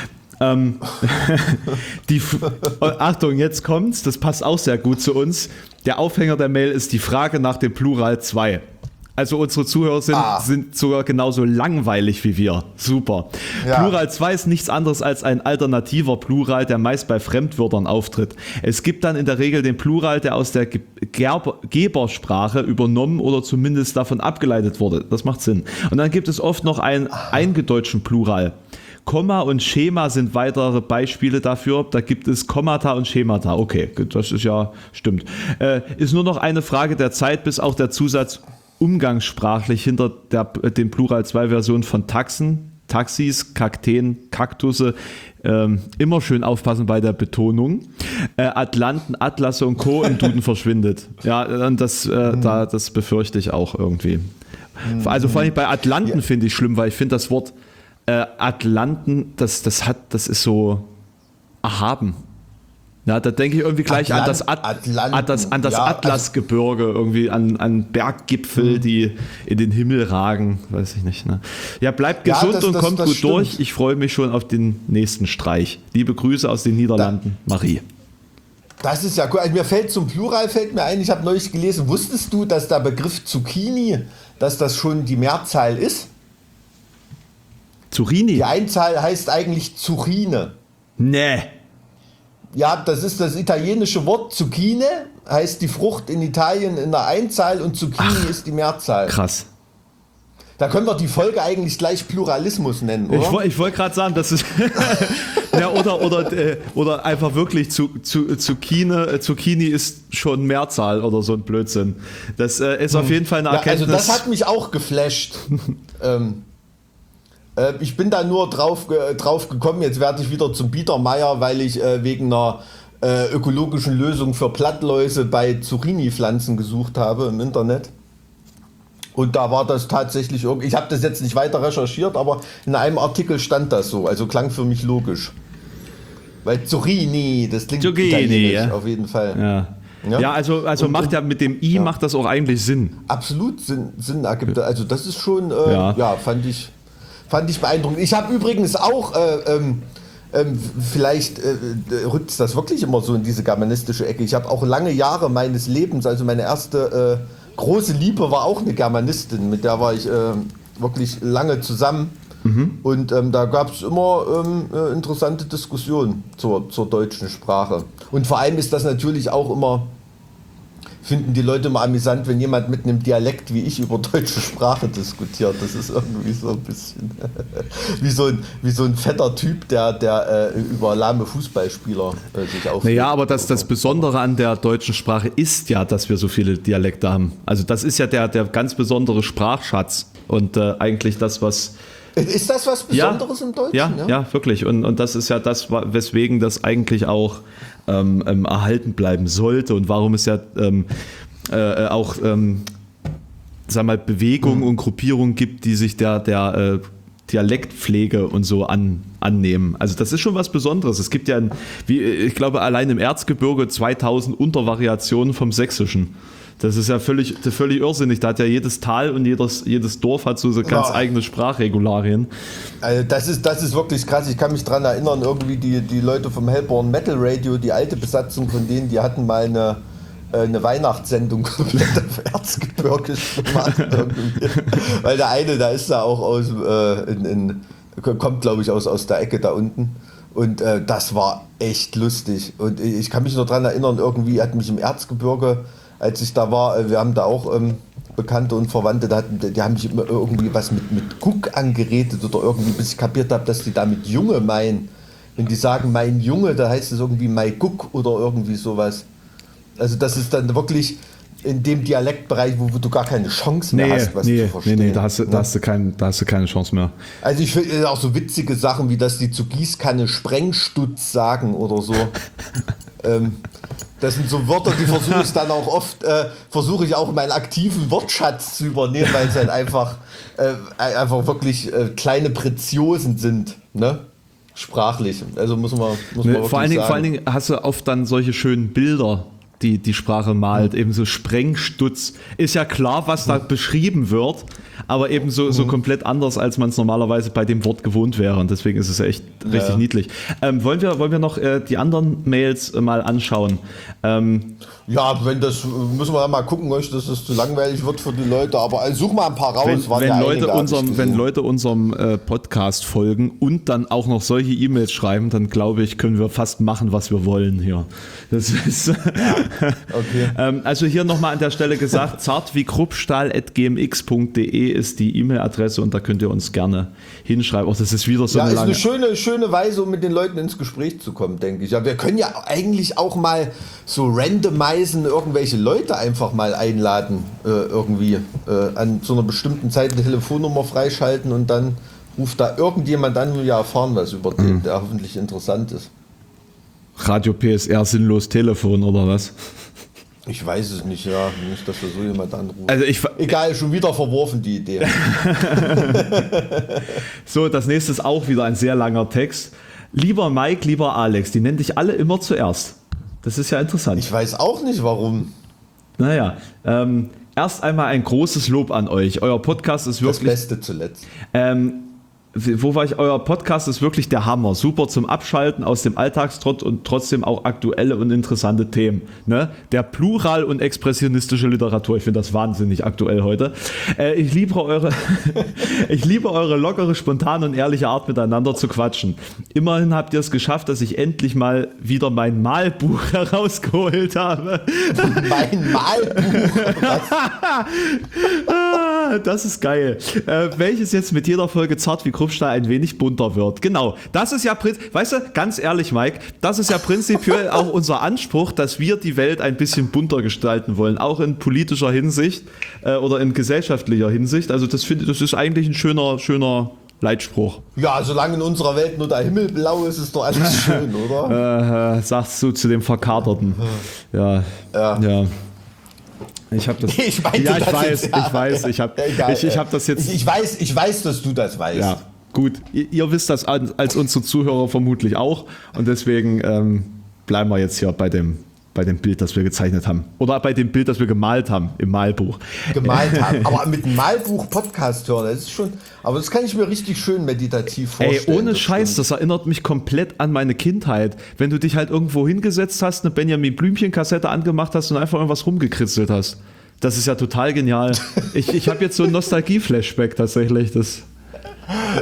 Achtung, jetzt kommt's, das passt auch sehr gut zu uns. Der Aufhänger der Mail ist die Frage nach dem Plural 2. Also unsere Zuhörer sind sogar genauso langweilig wie wir. Super. Ja. Plural 2 ist nichts anderes als ein alternativer Plural, der meist bei Fremdwörtern auftritt. Es gibt dann in der Regel den Plural, der aus der Gebersprache übernommen oder zumindest davon abgeleitet wurde. Das macht Sinn. Und dann gibt es oft noch einen eingedeutschten Plural. Komma und Schema sind weitere Beispiele dafür. Da gibt es Kommata und Schemata. Okay, das ist ja, stimmt. Ist nur noch eine Frage der Zeit, bis auch der Zusatz umgangssprachlich hinter den Plural 2 Versionen von Taxis, Kakteen, Kaktusse, immer schön aufpassen bei der Betonung, Atlanten, Atlasse und Co. im Duden verschwindet. Ja, und das befürchte ich auch irgendwie. Also vor allem bei Atlanten finde ich schlimm, weil ich finde das Wort Atlanten, das ist so erhaben. Ja, da denke ich irgendwie gleich an das Atlasgebirge, irgendwie an Berggipfel, die in den Himmel ragen, weiß ich nicht. Ne? Ja, bleibt gesund und kommt gut stimmt. Durch. Ich freue mich schon auf den nächsten Streich. Liebe Grüße aus den Niederlanden, Marie. Das ist ja cool. Also zum Plural fällt mir ein, ich habe neulich gelesen, wusstest du, dass der Begriff Zucchini, dass das schon die Mehrzahl ist? Zucchini? Die Einzahl heißt eigentlich Zucchine. Nee. Ja, das ist das italienische Wort. Zucchine heißt die Frucht in Italien in der Einzahl und Zucchini ist die Mehrzahl. Krass. Da können wir die Folge eigentlich gleich Pluralismus nennen, oder? Ich wollte gerade sagen, das ist ja, oder einfach wirklich Zucchini ist schon Mehrzahl oder so ein Blödsinn. Das ist auf jeden Fall eine Erkenntnis. Also das hat mich auch geflasht. Ich bin da nur drauf gekommen, jetzt werde ich wieder zum Biedermeier, weil ich wegen einer ökologischen Lösung für Blattläuse bei Zucchini-Pflanzen gesucht habe im Internet. Und da war das tatsächlich irgendwie, ich habe das jetzt nicht weiter recherchiert, aber in einem Artikel stand das so, also klang für mich logisch. Weil Zucchini, das klingt italienisch, ja. Auf jeden Fall. Ja, also macht ja mit dem I macht das auch eigentlich Sinn. Absolut Sinn ergibt. Also das ist schon, fand ich beeindruckend. Ich habe übrigens auch, vielleicht rückt es das wirklich immer so in diese germanistische Ecke. Ich habe auch lange Jahre meines Lebens, also meine erste große Liebe war auch eine Germanistin, mit der war ich wirklich lange zusammen. Mhm. Und da gab es immer interessante Diskussionen zur deutschen Sprache. Und vor allem ist das natürlich auch immer finden die Leute immer amüsant, wenn jemand mit einem Dialekt wie ich über deutsche Sprache diskutiert. Das ist irgendwie so ein bisschen wie so ein fetter Typ, der über lahme Fußballspieler sich aufregt. Naja, aber das Besondere an der deutschen Sprache ist ja, dass wir so viele Dialekte haben. Also das ist ja der ganz besondere Sprachschatz und eigentlich das, was... Ist das was Besonderes im Deutschen? Ja, wirklich. Und das ist ja das, weswegen das eigentlich auch erhalten bleiben sollte und warum es ja auch sag mal, Bewegungen und Gruppierungen gibt, die sich der Dialektpflege und so annehmen. Also das ist schon was Besonderes. Es gibt ja, ich glaube, allein im Erzgebirge 2000 Untervariationen vom Sächsischen. Das ist ja völlig irrsinnig. Da hat ja jedes Tal und jedes Dorf hat so ganz eigene Sprachregularien. Also das ist wirklich krass. Ich kann mich daran erinnern, irgendwie die Leute vom Hellborn Metal Radio, die alte Besatzung von denen, die hatten mal eine Weihnachtssendung komplett auf Erzgebirgisch gemacht. Weil der eine, da ist da auch kommt glaube ich aus der Ecke da unten. Und das war echt lustig. Und ich kann mich noch daran erinnern, irgendwie hat mich im Erzgebirge, als ich da war, wir haben da auch Bekannte und Verwandte, die haben mich immer irgendwie was mit Guck angeredet oder irgendwie, bis ich kapiert habe, dass die damit Junge meinen. Wenn die sagen, mein Junge, da heißt es irgendwie mein Guck oder irgendwie sowas. Also das ist dann wirklich in dem Dialektbereich, wo du gar keine Chance mehr hast, was zu verstehen. Nee, da hast du keine Chance mehr. Also ich finde auch so witzige Sachen, wie dass die zur Gießkanne Sprengstutz sagen oder so. Das sind so Wörter, die versuche ich dann auch oft, in meinen aktiven Wortschatz zu übernehmen, weil es halt einfach wirklich kleine Preziosen sind, ne? Sprachlich. Also muss man wirklich vor allen Dingen hast du oft dann solche schönen Bilder, die Sprache malt, eben so Sprengstutz. Ist ja klar, was da beschrieben wird, aber eben so komplett anders, als man es normalerweise bei dem Wort gewohnt wäre. Und deswegen ist es ja echt richtig niedlich. Wollen wir noch die anderen Mails mal anschauen? Ja, müssen wir ja mal gucken, dass das zu langweilig wird für die Leute, aber such mal ein paar raus. Wenn Leute unserem Podcast folgen und dann auch noch solche E-Mails schreiben, dann glaube ich, können wir fast machen, was wir wollen hier. Das ist okay. Also hier nochmal an der Stelle gesagt, zartwiekruppstahl@gmx.de ist die E-Mail-Adresse und da könnt ihr uns gerne hinschreiben. Oh, das ist wieder so eine lange... ist eine schöne Weise, um mit den Leuten ins Gespräch zu kommen, denke ich. Ja, wir können ja eigentlich auch mal so randomisen, irgendwelche Leute einfach mal einladen, an so einer bestimmten Zeit eine Telefonnummer freischalten und dann ruft da irgendjemand an und wir erfahren was über den, der hoffentlich interessant ist. Radio PSR sinnlos Telefon oder was? Ich weiß es nicht, ja. Nicht, dass wir so jemand anrufen. Also egal, schon wieder verworfen die Idee. So, das nächste ist auch wieder ein sehr langer Text. Lieber Mike, lieber Alex, die nennen dich alle immer zuerst. Das ist ja interessant. Ich weiß auch nicht, warum. Naja, erst einmal ein großes Lob an euch. Euer Podcast ist wirklich... Das Beste zuletzt. Wo war ich? Euer Podcast ist wirklich der Hammer. Super zum Abschalten aus dem Alltagstrott und trotzdem auch aktuelle und interessante Themen. Ne? Der Plural- und expressionistische Literatur. Ich finde das wahnsinnig aktuell heute. Ich liebe eure lockere, spontane und ehrliche Art, miteinander zu quatschen. Immerhin habt ihr es geschafft, dass ich endlich mal wieder mein Malbuch herausgeholt habe. Mein Malbuch? Das ist geil. Welches jetzt mit jeder Folge zart wie Kruppstahl ein wenig bunter wird. Genau, das ist ja, weißt du, ganz ehrlich, Mike, das ist ja prinzipiell auch unser Anspruch, dass wir die Welt ein bisschen bunter gestalten wollen, auch in politischer Hinsicht oder in gesellschaftlicher Hinsicht. Also das ist eigentlich ein schöner Leitspruch. Ja, solange in unserer Welt nur der Himmel blau ist, ist doch alles schön, oder? Sagst du zu dem Verkaterten. Ja. Ich habe das. Ich weiß, dass du das weißt. Ja, gut. Ihr wisst das als unsere Zuhörer vermutlich auch und deswegen bleiben wir jetzt hier bei dem Bild, das wir gezeichnet haben. Oder bei dem Bild, das wir gemalt haben im Malbuch. Aber mit einem Malbuch Podcast hören, das ist schon. Aber das kann ich mir richtig schön meditativ vorstellen. Ey, ohne Scheiß, das erinnert mich komplett an meine Kindheit. Wenn du dich halt irgendwo hingesetzt hast, eine Benjamin Blümchen-Kassette angemacht hast und einfach irgendwas rumgekritzelt hast. Das ist ja total genial. Ich habe jetzt so ein Nostalgie-Flashback tatsächlich.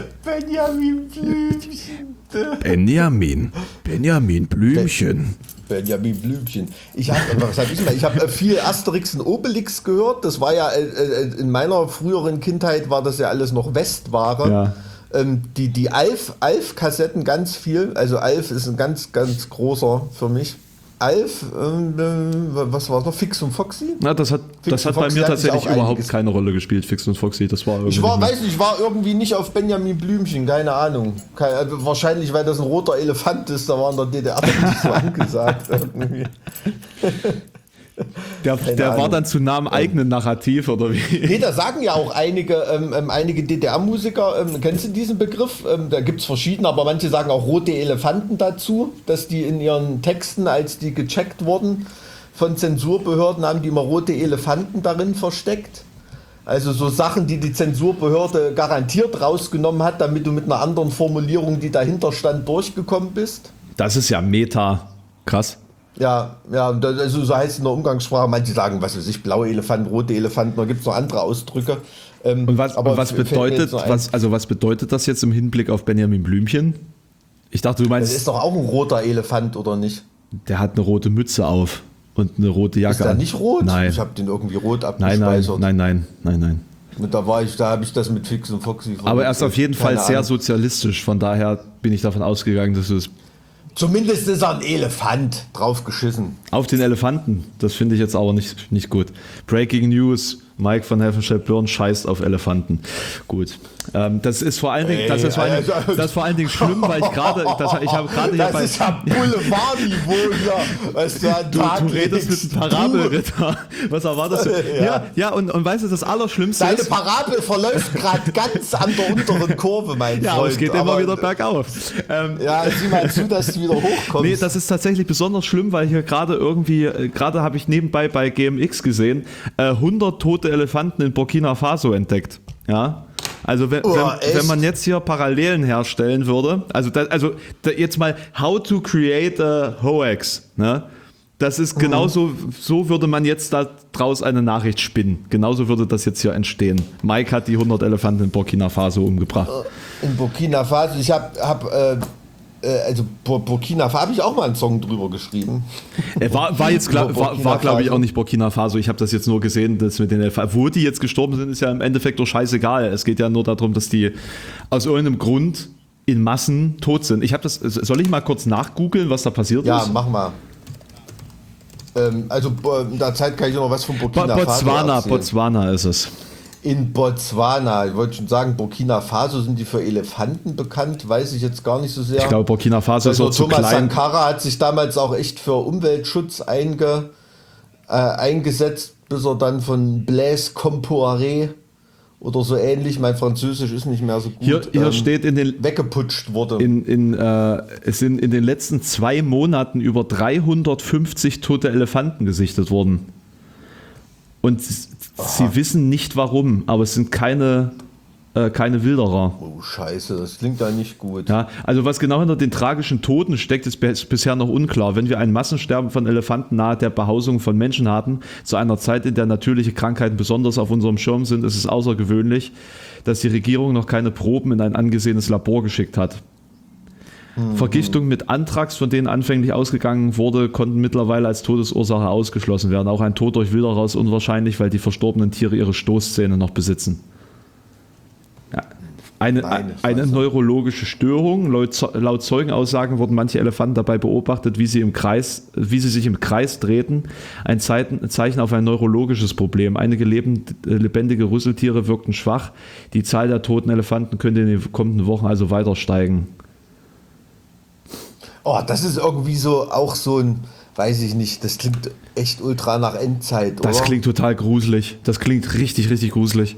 Benjamin Blümchen. Benjamin Blümchen. Benjamin Blümchen. Ich habe viel Asterix und Obelix gehört. Das war ja in meiner früheren Kindheit war das ja alles noch Westware. Ja. Die Alf-Kassetten ganz viel. Also Alf ist ein ganz, ganz großer für mich. Alf, was war es noch? Fix und Foxy? Na, das hat bei mir tatsächlich überhaupt keine Rolle gespielt, Fix und Foxy. Das war irgendwie ich war irgendwie nicht auf Benjamin Blümchen, keine Ahnung. Wahrscheinlich, weil das ein roter Elefant ist, da war in der DDR nicht so angesagt. Irgendwie. Der war dann zu nah am eigenen Narrativ, oder wie? Nee, da sagen ja auch einige DDR-Musiker, kennst du diesen Begriff? Da gibt es verschiedene, aber manche sagen auch rote Elefanten dazu, dass die in ihren Texten, als die gecheckt wurden von Zensurbehörden, haben die immer rote Elefanten darin versteckt. Also so Sachen, die die Zensurbehörde garantiert rausgenommen hat, damit du mit einer anderen Formulierung, die dahinter stand, durchgekommen bist. Das ist ja Meta. Krass. Ja, also so heißt es in der Umgangssprache. Manche sagen, was weiß ich, blaue Elefanten, rote Elefanten, da gibt es noch andere Ausdrücke. Und was bedeutet das jetzt im Hinblick auf Benjamin Blümchen? Ich dachte, du meinst. Das ist doch auch ein roter Elefant, oder nicht? Der hat eine rote Mütze auf und eine rote Jacke. Ist der nicht rot? Nein. Ich habe den irgendwie rot abgespeichert. Nein. Und da habe ich das mit Fix und Foxy. Aber er ist auf jeden Fall sehr sozialistisch, von daher bin ich davon ausgegangen, dass es. Zumindest ist er ein Elefant, drauf geschissen. Auf den Elefanten, das finde ich jetzt aber nicht gut. Breaking News, Mike von Helfenstedt-Plörn scheißt auf Elefanten. Gut. Das ist vor allen Dingen, das ist vor allen Dingen schlimm, weil ich habe gerade Das ist ja Boulevardniveau hier, was du an Du redest mit einem Parabelritter. Was erwartest du? Ja, und weißt du, das Allerschlimmste Deine ist. Parabel verläuft gerade ganz an der unteren Kurve, mein Freund. Ja, aber es geht immer wieder bergauf. Sieh mal zu, dass du wieder hochkommst. Nee, das ist tatsächlich besonders schlimm, weil hier gerade habe ich nebenbei bei GMX gesehen, 100 tote Elefanten in Burkina Faso entdeckt. Ja. Also wenn man jetzt hier Parallelen herstellen würde, jetzt mal how to create a hoax, ne? Das ist genauso, so würde man jetzt daraus eine Nachricht spinnen. Genauso würde das jetzt hier entstehen. Mike hat die 100 Elefanten in Burkina Faso umgebracht. In Burkina Faso, ich Burkina Faso, habe ich auch mal einen Song drüber geschrieben. War glaube ich auch nicht Burkina Faso. Ich habe das jetzt nur gesehen, dass mit den Elefanten, wo die jetzt gestorben sind, ist ja im Endeffekt doch scheißegal. Es geht ja nur darum, dass die aus irgendeinem Grund in Massen tot sind. Soll ich mal kurz nachgoogeln, was da passiert ist? Ja, mach mal. In der Zeit kann ich noch was von Burkina Faso erzählen. Botswana ist es. In Botswana, ich wollte schon sagen, Burkina Faso, sind die für Elefanten bekannt, weiß ich jetzt gar nicht so sehr. Ich glaube, Burkina Faso ist auch zu klein. Thomas Sankara hat sich damals auch echt für Umweltschutz eingesetzt, bis er dann von Blaise Compaoré oder so ähnlich, mein Französisch ist nicht mehr so gut, hier steht weggeputscht wurde. Es sind in den letzten 2 Monaten über 350 tote Elefanten gesichtet worden. Und sie wissen nicht warum, aber es sind keine Wilderer. Oh Scheiße, das klingt da nicht gut. Ja, also was genau hinter den tragischen Toten steckt, ist bisher noch unklar. Wenn wir ein Massensterben von Elefanten nahe der Behausung von Menschen haben, zu einer Zeit, in der natürliche Krankheiten besonders auf unserem Schirm sind, ist es außergewöhnlich, dass die Regierung noch keine Proben in ein angesehenes Labor geschickt hat. Vergiftung mit Anthrax, von denen anfänglich ausgegangen wurde, konnten mittlerweile als Todesursache ausgeschlossen werden. Auch ein Tod durch Wilderer ist unwahrscheinlich, weil die verstorbenen Tiere ihre Stoßzähne noch besitzen. Ja. Eine neurologische Störung. Laut Zeugenaussagen wurden manche Elefanten dabei beobachtet, wie sie sich im Kreis drehten. Ein Zeichen auf ein neurologisches Problem. Einige lebendige Rüsseltiere wirkten schwach. Die Zahl der toten Elefanten könnte in den kommenden Wochen also weiter steigen. Oh, das ist irgendwie auch so ein, weiß ich nicht, das klingt echt ultra nach Endzeit, oder? Das klingt total gruselig. Das klingt richtig, richtig gruselig.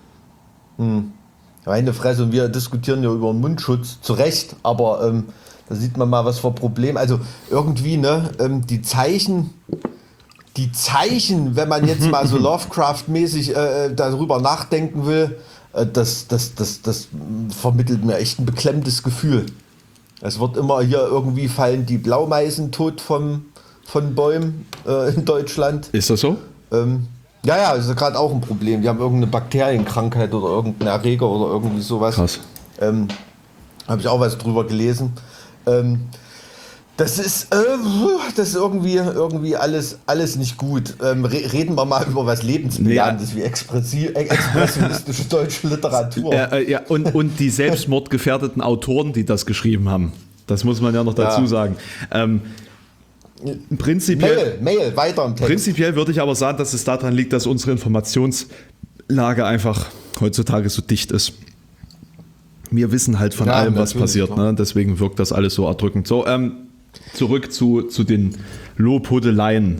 Meine Fresse, und wir diskutieren ja über den Mundschutz, zu Recht, aber da sieht man mal, was für ein Problem. Also irgendwie, ne, die Zeichen, wenn man jetzt mal so Lovecraft-mäßig darüber nachdenken will, das vermittelt mir echt ein beklemmtes Gefühl. Es wird immer hier irgendwie fallen die Blaumeisen tot von Bäumen in Deutschland. Ist das so? Ja, das ist gerade auch ein Problem. Die haben irgendeine Bakterienkrankheit oder irgendeinen Erreger oder irgendwie sowas. Krass. Habe ich auch was drüber gelesen. Das ist irgendwie alles nicht gut. Reden wir mal über was Lebensbejahendes wie expressionistische deutsche Literatur. Und die selbstmordgefährdeten Autoren, die das geschrieben haben. Das muss man ja noch dazu sagen. Mail, weiter im Text. Prinzipiell würde ich aber sagen, dass es daran liegt, dass unsere Informationslage einfach heutzutage so dicht ist. Wir wissen halt von allem, was passiert. Ne? Deswegen wirkt das alles so erdrückend. So, zurück zu den Lobhudeleien.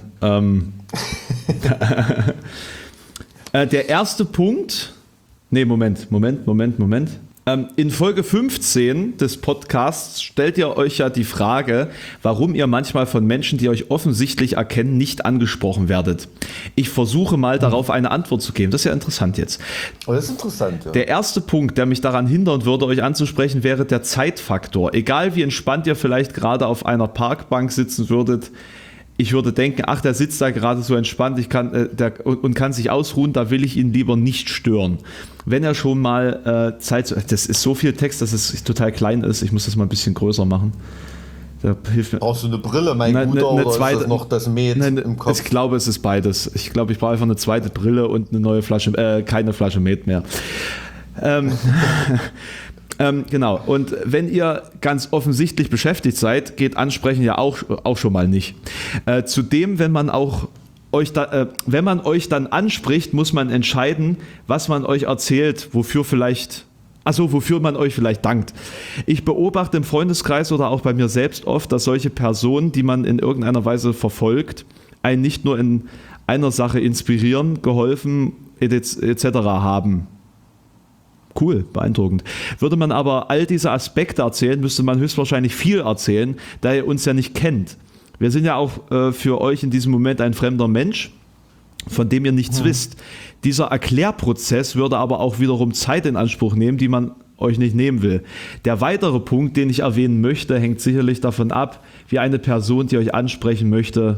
Der erste Punkt. Nee, Moment. In Folge 15 des Podcasts stellt ihr euch ja die Frage, warum ihr manchmal von Menschen, die euch offensichtlich erkennen, nicht angesprochen werdet. Ich versuche mal darauf eine Antwort zu geben. Das ist ja interessant jetzt. Oh, das ist interessant, ja. Der erste Punkt, der mich daran hindern würde, euch anzusprechen, wäre der Zeitfaktor. Egal wie entspannt ihr vielleicht gerade auf einer Parkbank sitzen würdet, ich würde denken, ach, der sitzt da gerade so entspannt und kann sich ausruhen, da will ich ihn lieber nicht stören. Wenn er schon mal das ist so viel Text, dass es total klein ist, ich muss das mal ein bisschen größer machen. Da hilft mir. Brauchst du eine Brille, mein Guter, oder ist das noch das Met im Kopf? Ich glaube, es ist beides. Ich glaube, ich brauche einfach eine zweite Brille und eine neue Flasche, keine Flasche Met mehr. Genau, und wenn ihr ganz offensichtlich beschäftigt seid, geht Ansprechen ja auch schon mal nicht. Zudem, wenn man euch dann anspricht, muss man entscheiden, was man euch erzählt, wofür man euch vielleicht dankt. Ich beobachte im Freundeskreis oder auch bei mir selbst oft, dass solche Personen, die man in irgendeiner Weise verfolgt, einen nicht nur in einer Sache inspirieren, geholfen etc. haben. Cool, beeindruckend. Würde man aber all diese Aspekte erzählen, müsste man höchstwahrscheinlich viel erzählen, da ihr uns ja nicht kennt. Wir sind ja auch für euch in diesem Moment ein fremder Mensch, von dem ihr nichts wisst. Dieser Erklärprozess würde aber auch wiederum Zeit in Anspruch nehmen, die man euch nicht nehmen will. Der weitere Punkt, den ich erwähnen möchte, hängt sicherlich davon ab, wie eine Person, die euch ansprechen möchte,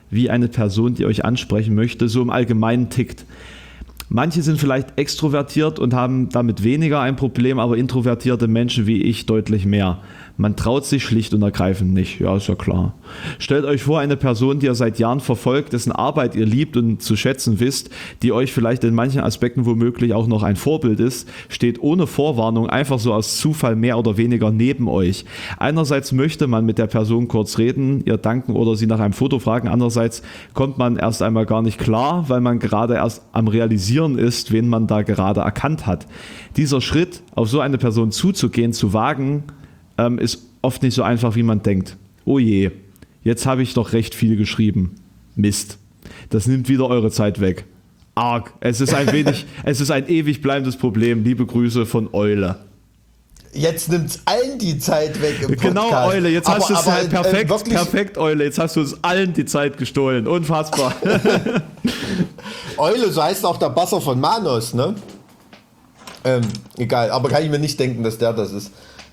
so im Allgemeinen tickt. Manche sind vielleicht extrovertiert und haben damit weniger ein Problem, aber introvertierte Menschen wie ich deutlich mehr. Man traut sich schlicht und ergreifend nicht. Ja, ist ja klar. Stellt euch vor, eine Person, die ihr seit Jahren verfolgt, dessen Arbeit ihr liebt und zu schätzen wisst, die euch vielleicht in manchen Aspekten womöglich auch noch ein Vorbild ist, steht ohne Vorwarnung einfach so aus Zufall mehr oder weniger neben euch. Einerseits möchte man mit der Person kurz reden, ihr danken oder sie nach einem Foto fragen. Andererseits kommt man erst einmal gar nicht klar, weil man gerade erst am Realisieren ist, wen man da gerade erkannt hat. Dieser Schritt, auf so eine Person zuzugehen, zu wagen, ist oft nicht so einfach, wie man denkt. Oh je, jetzt habe ich doch recht viel geschrieben. Mist. Das nimmt wieder eure Zeit weg. Arg. Es ist ein ewig bleibendes Problem. Liebe Grüße von Eule. Jetzt nimmt es allen die Zeit weg im Podcast. Genau, Eule, jetzt hast du es halt perfekt, Eule. Jetzt hast du uns allen die Zeit gestohlen. Unfassbar. Eule, so heißt auch der Basser von Manos, ne? Egal, aber kann ich mir nicht denken, dass der das ist.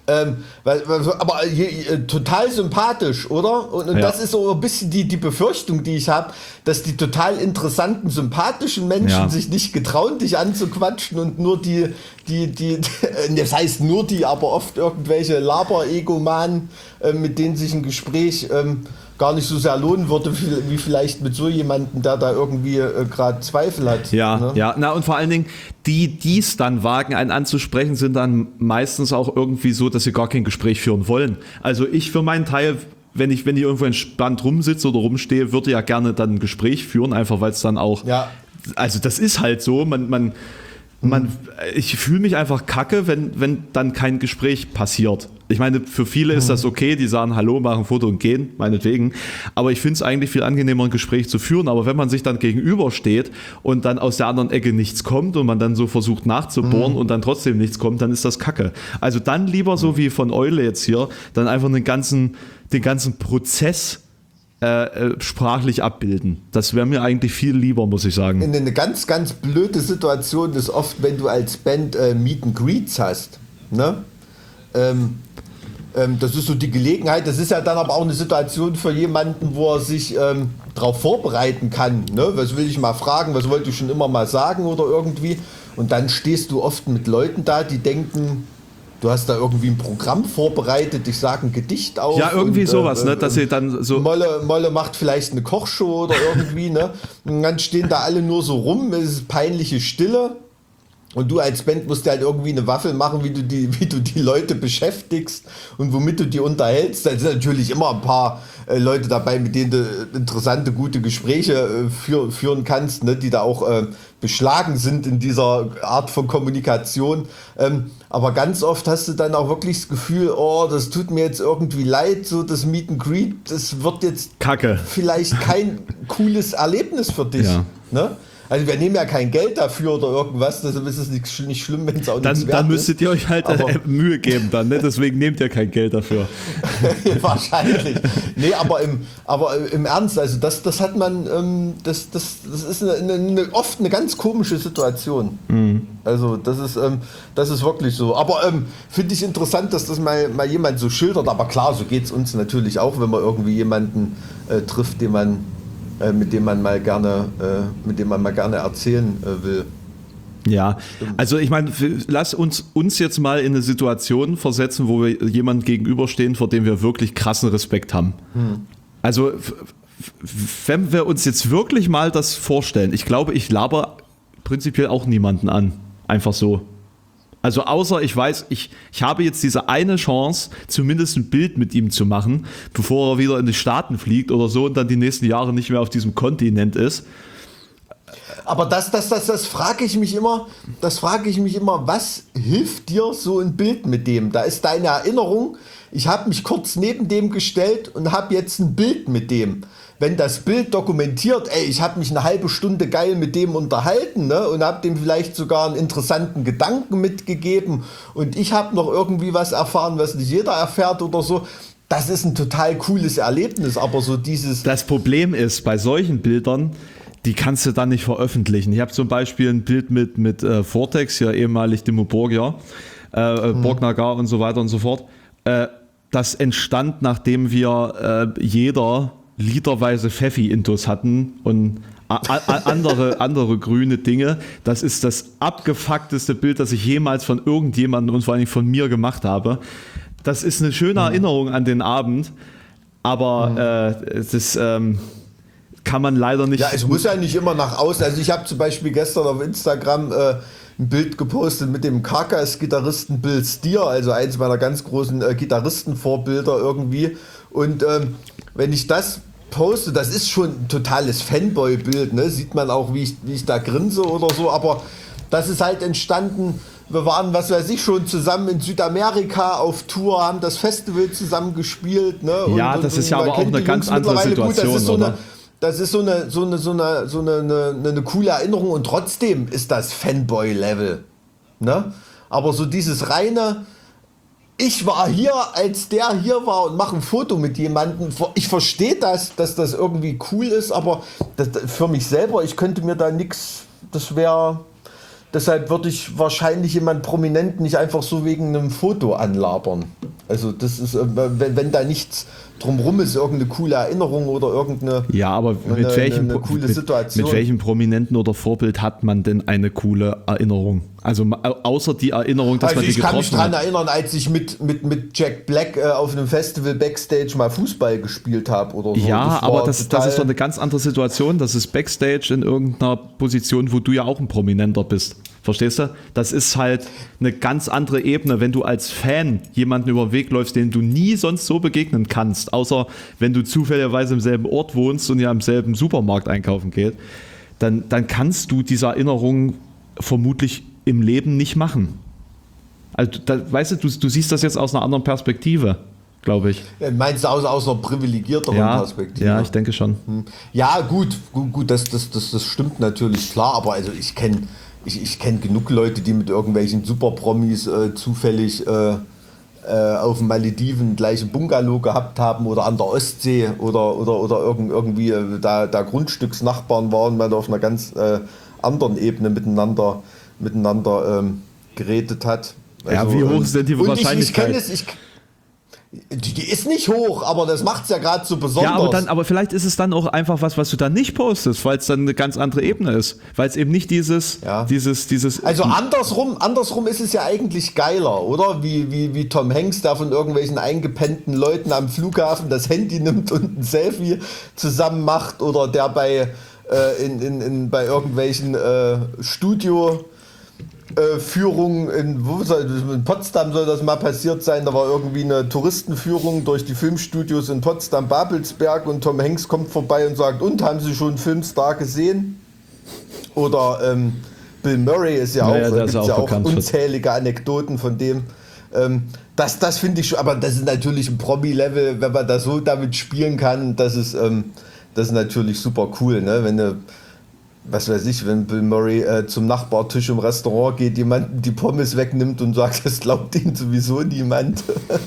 Total sympathisch, oder? Und das ist so ein bisschen die Befürchtung, die ich habe, dass die total interessanten, sympathischen Menschen sich nicht getrauen, dich anzuquatschen und nur das heißt nur die, aber oft irgendwelche Laber-Egomanen, mit denen sich ein Gespräch gar nicht so sehr lohnen würde, wie vielleicht mit so jemandem, der da irgendwie gerade Zweifel hat. Und vor allen Dingen, die es dann wagen, einen anzusprechen, sind dann meistens auch irgendwie so, dass sie gar kein Gespräch führen wollen. Also ich für meinen Teil, wenn ich irgendwo entspannt rumsitze oder rumstehe, würde ja gerne dann ein Gespräch führen, einfach weil es dann auch, also das ist halt so, ich fühle mich einfach kacke, wenn dann kein Gespräch passiert. Ich meine, für viele ist das okay, die sagen Hallo, machen ein Foto und gehen, meinetwegen. Aber ich finde es eigentlich viel angenehmer, ein Gespräch zu führen. Aber wenn man sich dann gegenübersteht und dann aus der anderen Ecke nichts kommt und man dann so versucht nachzubohren und dann trotzdem nichts kommt, dann ist das kacke. Also dann lieber so wie von Eule jetzt hier, dann einfach den ganzen Prozess sprachlich abbilden. Das wäre mir eigentlich viel lieber, muss ich sagen. Eine ganz, ganz blöde Situation ist oft, wenn du als Band Meet and Greets hast. Ne? Das ist so die Gelegenheit. Das ist ja dann aber auch eine Situation für jemanden, wo er sich darauf vorbereiten kann. Ne? Was will ich mal fragen? Was wollte ich schon immer mal sagen oder irgendwie? Und dann stehst du oft mit Leuten da, die denken, du hast da irgendwie ein Programm vorbereitet, ich sage ein Gedicht auf. Ja, irgendwie sowas, ne, dass sie dann so... Molle macht vielleicht eine Kochshow oder irgendwie, ne? Und dann stehen da alle nur so rum, es ist peinliche Stille. Und du als Band musst dir halt irgendwie eine Waffel machen, wie du die Leute beschäftigst und womit du die unterhältst. Da sind natürlich immer ein paar Leute dabei, mit denen du interessante, gute Gespräche führen kannst, ne, die da auch beschlagen sind in dieser Art von Kommunikation. Aber ganz oft hast du dann auch wirklich das Gefühl, oh, das tut mir jetzt irgendwie leid, so das Meet and Greet, das wird jetzt Kacke. Vielleicht kein cooles Erlebnis für dich. Ja. Ne? Also wir nehmen ja kein Geld dafür oder irgendwas, deshalb ist es nicht schlimm, wenn es auch nichts wert ist. Dann müsstet ihr euch halt Mühe geben dann, ne? Deswegen nehmt ihr kein Geld dafür. Wahrscheinlich. Nee, aber im Ernst, also das hat man, das ist oft eine ganz komische Situation. Mhm. Also das ist wirklich so. Aber finde ich interessant, dass das mal jemand so schildert, aber klar, so geht es uns natürlich auch, wenn man irgendwie jemanden trifft, mit dem man mal gerne erzählen will. Ja, also ich meine, lass uns jetzt mal in eine Situation versetzen, wo wir jemandem gegenüberstehen, vor dem wir wirklich krassen Respekt haben. Also wenn wir uns jetzt wirklich mal das vorstellen, ich glaube, ich laber prinzipiell auch niemanden an, einfach so. Also außer ich weiß, ich habe jetzt diese eine Chance, zumindest ein Bild mit ihm zu machen, bevor er wieder in die Staaten fliegt oder so und dann die nächsten Jahre nicht mehr auf diesem Kontinent ist. Aber das frage ich mich immer, was hilft dir so ein Bild mit dem? Da ist deine Erinnerung, ich habe mich kurz neben dem gestellt und habe jetzt ein Bild mit dem. Wenn das Bild dokumentiert, ich habe mich eine halbe Stunde geil mit dem unterhalten, ne, und habe dem vielleicht sogar einen interessanten Gedanken mitgegeben und ich habe noch irgendwie was erfahren, was nicht jeder erfährt oder so. Das ist ein total cooles Erlebnis, aber so dieses... Das Problem ist, bei solchen Bildern, die kannst du dann nicht veröffentlichen. Ich habe zum Beispiel ein Bild mit Vortex, ja ehemalig Dimmu Borgir, Borgnagar und so weiter und so fort. Das entstand, nachdem wir jeder literweise Pfeffi-Intus hatten und andere grüne Dinge. Das ist das abgefuckteste Bild, das ich jemals von irgendjemandem und vor allem von mir gemacht habe. Das ist eine schöne Erinnerung an den Abend, aber das kann man leider nicht... Ja, es muss ja nicht immer nach außen. Also ich habe zum Beispiel gestern auf Instagram ein Bild gepostet mit dem Carcass-Gitarristen Bill Steer, also eins meiner ganz großen Gitarristenvorbilder irgendwie. Und wenn ich das poste, das ist schon ein totales Fanboy-Bild, ne? Sieht man auch, wie ich da grinse oder so, aber das ist halt entstanden, wir waren, was weiß ich, schon zusammen in Südamerika auf Tour, haben das Festival zusammen gespielt. Ne? Ja, das ist ja aber auch eine ganz andere Situation, oder? Das ist so eine coole Erinnerung und trotzdem ist das Fanboy-Level. Ne? Aber so dieses reine, ich war hier, als der hier war und mache ein Foto mit jemandem. Ich verstehe das, dass das irgendwie cool ist, aber für mich selber, ich könnte mir da nichts, deshalb würde ich wahrscheinlich jemand Prominenten nicht einfach so wegen einem Foto anlabern. Also das ist, wenn da nichts drumherum ist, irgendeine coole Erinnerung oder irgendeine eine coole Situation. Mit welchem Prominenten oder Vorbild hat man denn eine coole Erinnerung? Also außer die Erinnerung, dass man die getroffen hat. Ich kann mich daran erinnern, als ich mit Jack Black auf einem Festival Backstage mal Fußball gespielt habe oder so. Ja, aber das ist doch eine ganz andere Situation. Das ist Backstage in irgendeiner Position, wo du ja auch ein Prominenter bist. Verstehst du? Das ist halt eine ganz andere Ebene, wenn du als Fan jemanden über den Weg läufst, den du nie sonst so begegnen kannst, außer wenn du zufälligerweise im selben Ort wohnst und ja im selben Supermarkt einkaufen geht, dann kannst du diese Erinnerung vermutlich im Leben nicht machen. Also, weißt du siehst das jetzt aus einer anderen Perspektive, glaube ich. Meinst du aus einer privilegierteren Perspektive? Ja, ich denke schon. Ja, gut, das stimmt natürlich, klar, aber also ich kenne genug Leute, die mit irgendwelchen Superpromis zufällig auf den Malediven gleich ein Bungalow gehabt haben oder an der Ostsee oder irgendwie da Grundstücksnachbarn waren, weil auf einer ganz anderen Ebene miteinander geredet hat. Also, ja, wie hoch ist denn die Wahrscheinlichkeit? Die ist nicht hoch, aber das macht es ja gerade so besonders. Ja, aber vielleicht ist es dann auch einfach was du dann nicht postest, weil es dann eine ganz andere Ebene ist. Weil es eben nicht dieses. Also andersrum ist es ja eigentlich geiler, oder? Wie Tom Hanks, der von irgendwelchen eingepennten Leuten am Flughafen das Handy nimmt und ein Selfie zusammen macht, oder der bei irgendwelchen Führungen in Potsdam soll das mal passiert sein, da war irgendwie eine Touristenführung durch die Filmstudios in Potsdam-Babelsberg und Tom Hanks kommt vorbei und sagt, und, haben Sie schon einen Filmstar gesehen? Oder Bill Murray ist ja auch unzählige Anekdoten von dem. Das finde ich schon, aber das ist natürlich ein Promi-Level, wenn man da so damit spielen kann, das ist natürlich super cool, ne? Wenn du, was weiß ich, wenn Bill Murray zum Nachbartisch im Restaurant geht, jemanden die Pommes wegnimmt und sagt, das glaubt ihm sowieso niemand.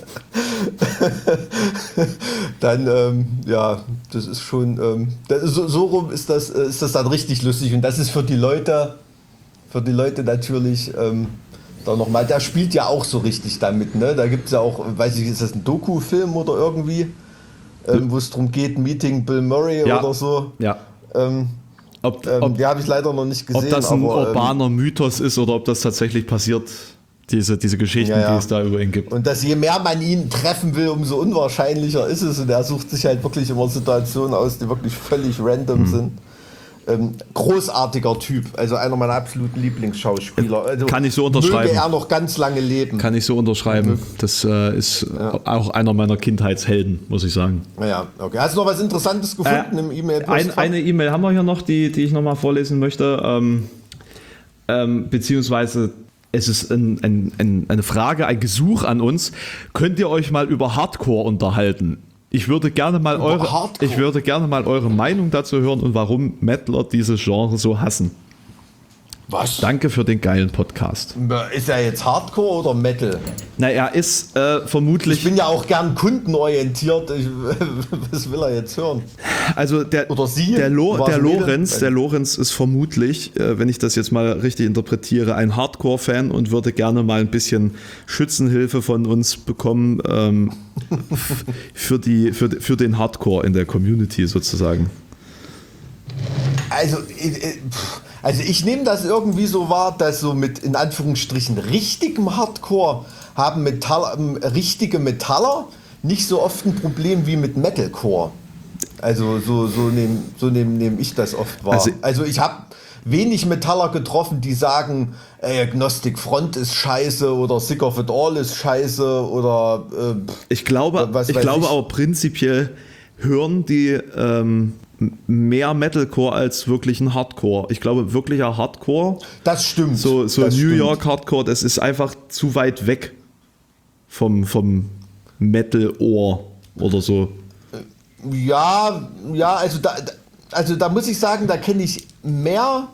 Dann, das ist schon, so rum ist das dann richtig lustig. Und das ist für die Leute natürlich da nochmal, der spielt ja auch so richtig damit, ne? Da gibt es ja auch, weiß ich, ist das ein Doku-Film oder irgendwie, wo es darum geht, Meeting Bill Murray oder so. Ja. Die habe ich leider noch nicht gesehen. Ob das ein urbaner Mythos ist oder ob das tatsächlich passiert, diese Geschichten, die es da über ihn gibt. Und dass je mehr man ihn treffen will, umso unwahrscheinlicher ist es. Und er sucht sich halt wirklich immer Situationen aus, die wirklich völlig random sind. Großartiger Typ, also einer meiner absoluten Lieblingsschauspieler. Also kann ich so unterschreiben. Möge er noch ganz lange leben. Kann ich so unterschreiben. Das ist auch einer meiner Kindheitshelden, muss ich sagen. Ja, okay. Hast du noch was Interessantes gefunden im E-Mail-Postfach? Eine E-Mail haben wir hier noch, die ich nochmal vorlesen möchte. Beziehungsweise es ist eine Frage, ein Gesuch an uns. Könnt ihr euch mal über Hardcore unterhalten? Ich würde gerne mal eure Meinung dazu hören und warum Metaler dieses Genre so hassen. Was? Danke für den geilen Podcast. Ist er jetzt Hardcore oder Metal? Na, er ist vermutlich... Ich bin ja auch gern kundenorientiert. Was will er jetzt hören? Also der Lorenz ist vermutlich, wenn ich das jetzt mal richtig interpretiere, ein Hardcore-Fan und würde gerne mal ein bisschen Schützenhilfe von uns bekommen für den Hardcore in der Community sozusagen. Also ich nehme das irgendwie so wahr, dass so mit in Anführungsstrichen richtigem Hardcore haben richtige Metaller nicht so oft ein Problem wie mit Metalcore. Also so nehm ich das oft wahr. Also ich habe wenig Metaller getroffen, die sagen, Agnostic Front ist scheiße oder Sick of It All ist scheiße oder ich glaube aber prinzipiell hören die mehr Metalcore als wirklichen Hardcore. Ich glaube, wirklicher Hardcore. Das stimmt. So New York Hardcore, das ist einfach zu weit weg vom Metal-Ohr oder so. Ja, also da muss ich sagen, da kenne ich mehr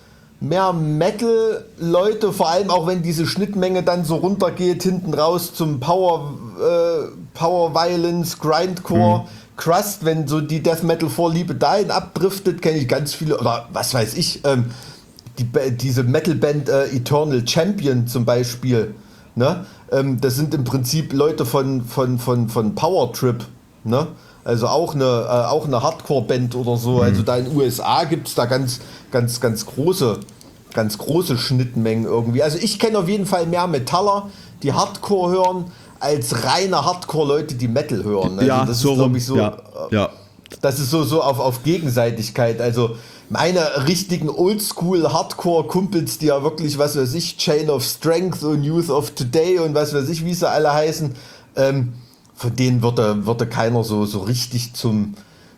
Metal-Leute, vor allem auch wenn diese Schnittmenge dann so runtergeht, hinten raus zum Power Violence, Grindcore, Crust, wenn so die Death Metal Vorliebe dahin abdriftet, kenne ich ganz viele, oder was weiß ich, diese Metal-Band Eternal Champion zum Beispiel, ne? Das sind im Prinzip Leute von Power Trip, ne? Also auch eine Hardcore-Band oder so. Also da in den USA gibt es da ganz große Schnittmengen irgendwie. Also ich kenne auf jeden Fall mehr Metaller, die Hardcore hören, als reine Hardcore-Leute, die Metal hören. Also ja, das so ist, glaube ich, so. Ja. Das ist so auf Gegenseitigkeit. Also meine richtigen Oldschool-Hardcore-Kumpels, die ja wirklich, was weiß ich, Chain of Strength und Youth of Today und was weiß ich, wie sie alle heißen, von denen würde keiner so richtig zum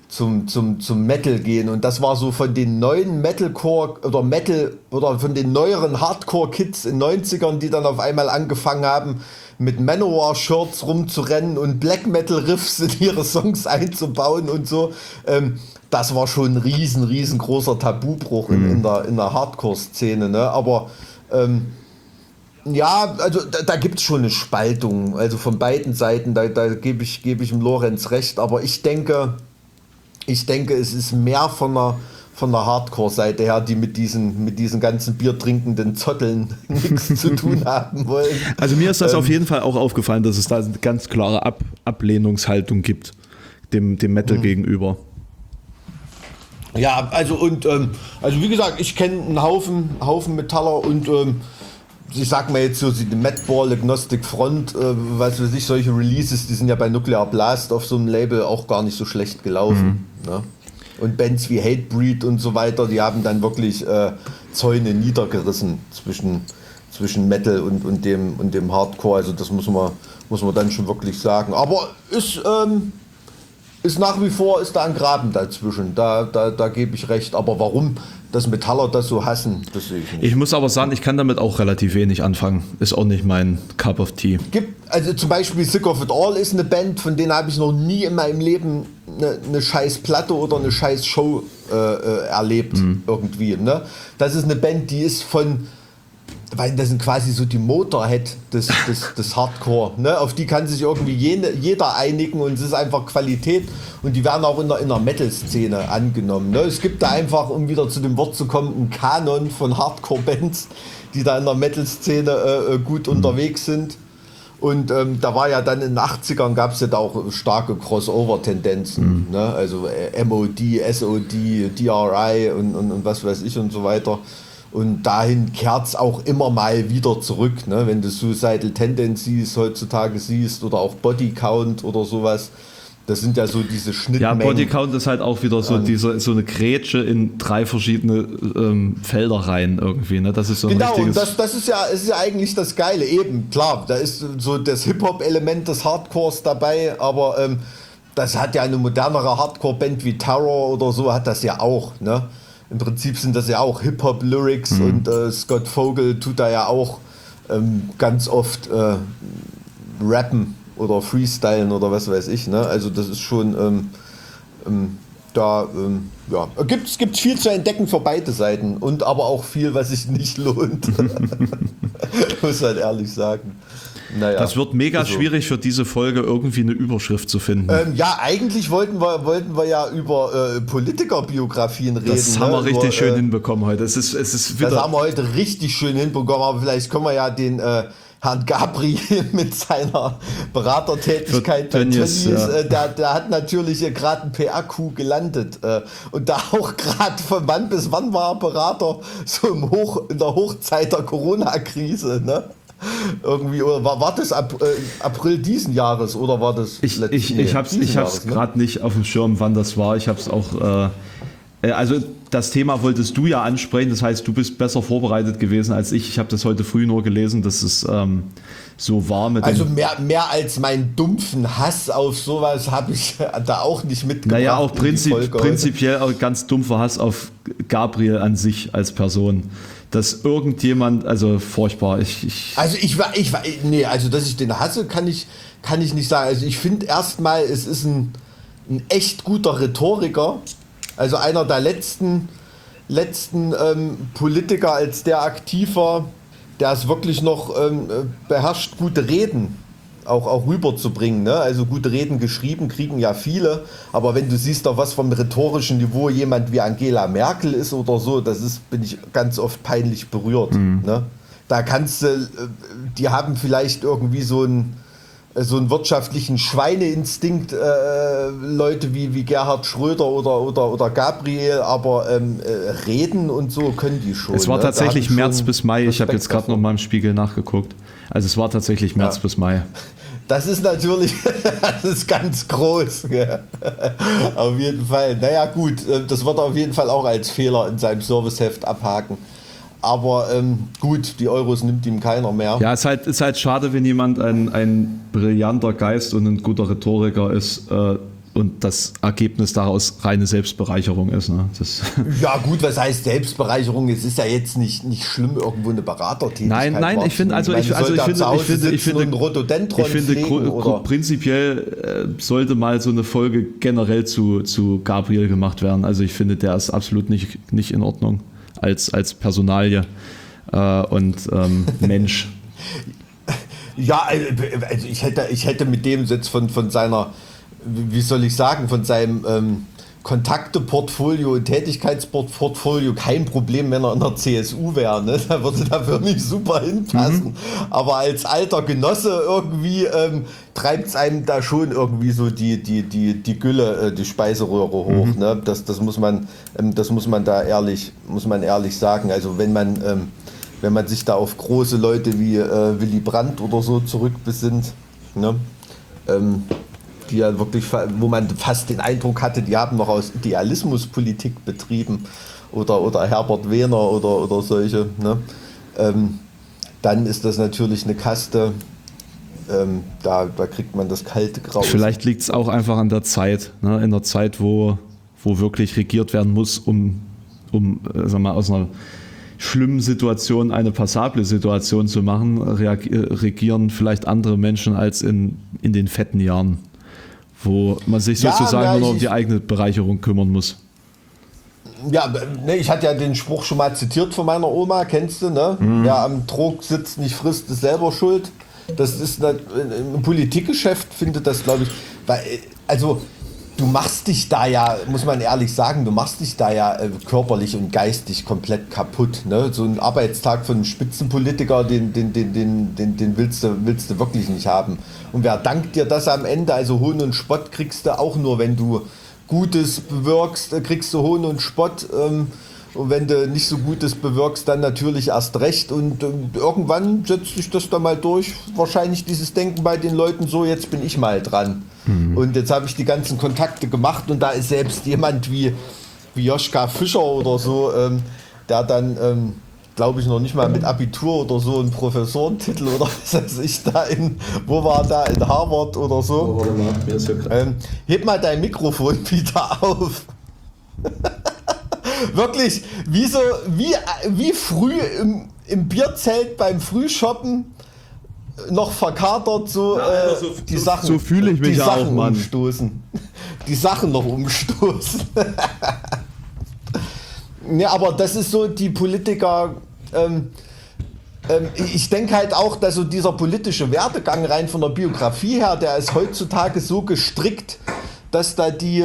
Metal gehen. Und das war so von den neuen Metalcore oder von den neueren Hardcore-Kids in den 90ern, die dann auf einmal angefangen haben, mit Manowar-Shirts rumzurennen und Black Metal-Riffs in ihre Songs einzubauen und so. Das war schon ein riesengroßer Tabubruch in der Hardcore-Szene. Ne? Aber ja, also da gibt es schon eine Spaltung, also von beiden Seiten, da gebe ich dem Lorenz recht, aber ich denke, es ist mehr von von der Hardcore-Seite her, die mit diesen ganzen biertrinkenden Zotteln nichts zu tun haben wollen. Also mir ist das auf jeden Fall auch aufgefallen, dass es da eine ganz klare Ablehnungshaltung gibt, dem Metal gegenüber. Ja, also wie gesagt, ich kenne einen Haufen Metaller und ich sag mal jetzt so die Madball, Agnostic Front, was weiß ich, solche Releases, die sind ja bei Nuclear Blast auf so einem Label auch gar nicht so schlecht gelaufen. Ne? Und Bands wie Hatebreed und so weiter, die haben dann wirklich Zäune niedergerissen zwischen Metal und dem Hardcore. Also das muss man dann schon wirklich sagen. Aber ist nach wie vor ist da ein Graben dazwischen. Da gebe ich recht. Aber warum das Metaller das so hassen, das sehe ich nicht. Ich muss aber sagen, ich kann damit auch relativ wenig anfangen. Ist auch nicht mein Cup of Tea. Also zum Beispiel Sick of It All ist eine Band, von denen habe ich noch nie in meinem Leben eine scheiß Platte oder eine scheiß Show erlebt. Irgendwie. Ne? Das ist eine Band, die ist weil das sind quasi so die Motorhead des Hardcore. Ne? Auf die kann sich irgendwie jeder einigen und es ist einfach Qualität und die werden auch in der Metal-Szene angenommen. Ne? Es gibt da einfach, um wieder zu dem Wort zu kommen, einen Kanon von Hardcore-Bands, die da in der Metal-Szene gut unterwegs sind. Und da war ja dann in den 80ern gab es ja da auch starke Crossover-Tendenzen. Ne? Also MOD, SOD, DRI und was weiß ich und so weiter. Und dahin kehrt es auch immer mal wieder zurück, ne? Wenn du Suicidal Tendencies heutzutage siehst oder auch Body Count oder sowas. Das sind ja so diese Schnittmengen. Ja, Body Count ist halt auch wieder so eine Grätsche in 3 verschiedene Felder rein irgendwie. Ne? Das ist so ein genau, und das ist ja eigentlich das Geile. Eben, klar, da ist so das Hip-Hop-Element des Hardcores dabei, aber das hat ja eine modernere Hardcore-Band wie Terror oder so, hat das ja auch, ne? Im Prinzip sind das ja auch Hip-Hop-Lyrics und Scott Vogel tut da ja auch ganz oft rappen oder freestylen oder was weiß ich. Ne? Also das ist schon gibt's viel zu entdecken für beide Seiten und aber auch viel, was sich nicht lohnt. Muss halt ehrlich sagen. Naja, das wird mega schwierig für diese Folge irgendwie eine Überschrift zu finden. Ja, eigentlich wollten wir ja über Politikerbiografien reden. Das haben wir richtig schön hinbekommen heute. Es ist wieder. Das haben wir heute richtig schön hinbekommen, aber vielleicht können wir ja den Herrn Gabriel mit seiner Beratertätigkeit bei Tönnies, der hat natürlich gerade ein PR-Coup gelandet und da auch gerade von wann bis wann war er Berater, so in der Hochzeit der Corona-Krise, ne? Irgendwie, oder war das April diesen Jahres oder war das ich hab's gerade nicht auf dem Schirm, wann das war. Ich hab's auch also das Thema wolltest du ja ansprechen, das heißt, du bist besser vorbereitet gewesen als ich. Ich habe das heute früh nur gelesen, dass es so war mit also mehr als meinen dumpfen Hass auf sowas habe ich da auch nicht mitgebracht. Naja, auch prinzipiell auch ganz dumpfer Hass auf Gabriel an sich als Person. Dass irgendjemand, also furchtbar, also dass ich den hasse, kann ich nicht sagen. Also ich finde erstmal, es ist ein echt guter Rhetoriker, also einer der letzten Politiker, als der aktiv war, der es wirklich noch beherrscht, gute Reden auch rüberzubringen. Ne? Also gute Reden geschrieben kriegen ja viele, aber wenn du siehst, auf was vom rhetorischen Niveau jemand wie Angela Merkel ist oder so, bin ich ganz oft peinlich berührt. Ne? Da kannst du, die haben vielleicht irgendwie so einen wirtschaftlichen Schweineinstinkt, Leute wie Gerhard Schröder oder Gabriel, aber reden und so können die schon. Es war tatsächlich März bis Mai, ich habe jetzt gerade noch mal im Spiegel nachgeguckt. Also es war tatsächlich März bis Mai. Das ist natürlich, das ist ganz groß. Gell? Auf jeden Fall. Naja gut, das wird er auf jeden Fall auch als Fehler in seinem Serviceheft abhaken. Aber gut, die Euros nimmt ihm keiner mehr. Ja, ist halt schade, wenn jemand ein brillanter Geist und ein guter Rhetoriker ist und das Ergebnis daraus reine Selbstbereicherung ist. Ne? Ja gut, was heißt Selbstbereicherung? Es ist ja jetzt nicht schlimm, irgendwo eine Beratertätigkeit. Nein, ich finde prinzipiell sollte mal so eine Folge generell zu Gabriel gemacht werden. Also ich finde, der ist absolut nicht in Ordnung als Personalie und Mensch. Ja, also ich hätte mit dem jetzt von seiner, wie soll ich sagen, von seinem Kontakteportfolio und Tätigkeitsportfolio kein Problem, wenn er in der CSU wäre. Ne? Da würde da für mich super hinpassen. Aber als alter Genosse irgendwie treibt es einem da schon irgendwie so die Gülle, die Speiseröhre hoch. Ne? Das muss man da ehrlich sagen. Also wenn man sich da auf große Leute wie Willy Brandt oder so zurückbesinnt, ne? Die ja wirklich, wo man fast den Eindruck hatte, die haben noch aus Idealismus Politik betrieben oder Herbert Wehner oder solche, ne? Dann ist das natürlich eine Kaste, da kriegt man das kalte Grau. Vielleicht liegt es auch einfach an der Zeit, ne? In der Zeit, wo wirklich regiert werden muss, um sag mal, aus einer schlimmen Situation eine passable Situation zu machen, regieren vielleicht andere Menschen als in den fetten Jahren, wo man sich sozusagen nur noch um die eigene Bereicherung kümmern muss. Ja, ne, ich hatte ja den Spruch schon mal zitiert von meiner Oma, kennst du, ne? Wer am Trog sitzt, nicht frisst, ist selber schuld. Das ist im Politikgeschäft, findet das, glaube ich, also du machst dich da ja, muss man ehrlich sagen, körperlich und geistig komplett kaputt. Ne? So ein Arbeitstag von einem Spitzenpolitiker, den willst du wirklich nicht haben. Und wer dankt dir das am Ende? Also Hohn und Spott kriegst du auch nur, wenn du Gutes bewirkst, kriegst du Hohn und Spott. Und wenn du nicht so Gutes bewirkst, dann natürlich erst recht. Und irgendwann setzt sich das dann mal durch. Wahrscheinlich dieses Denken bei den Leuten so, jetzt bin ich mal dran. Und jetzt habe ich die ganzen Kontakte gemacht und da ist selbst jemand wie Joschka Fischer oder so, der dann, glaube ich, noch nicht mal mit Abitur oder so einen Professorentitel oder was weiß ich da in Harvard oder so. Heb mal dein Mikrofon wieder auf. Wirklich, wie früh im Bierzelt beim Frühshoppen noch verkatert, die Sachen. So fühle ich mich auch, Mann. Umstoßen. Die Sachen noch umstoßen. Ja, aber das ist so, die Politiker. Ich denke halt auch, dass so dieser politische Werdegang rein von der Biografie her, der ist heutzutage so gestrickt, dass da die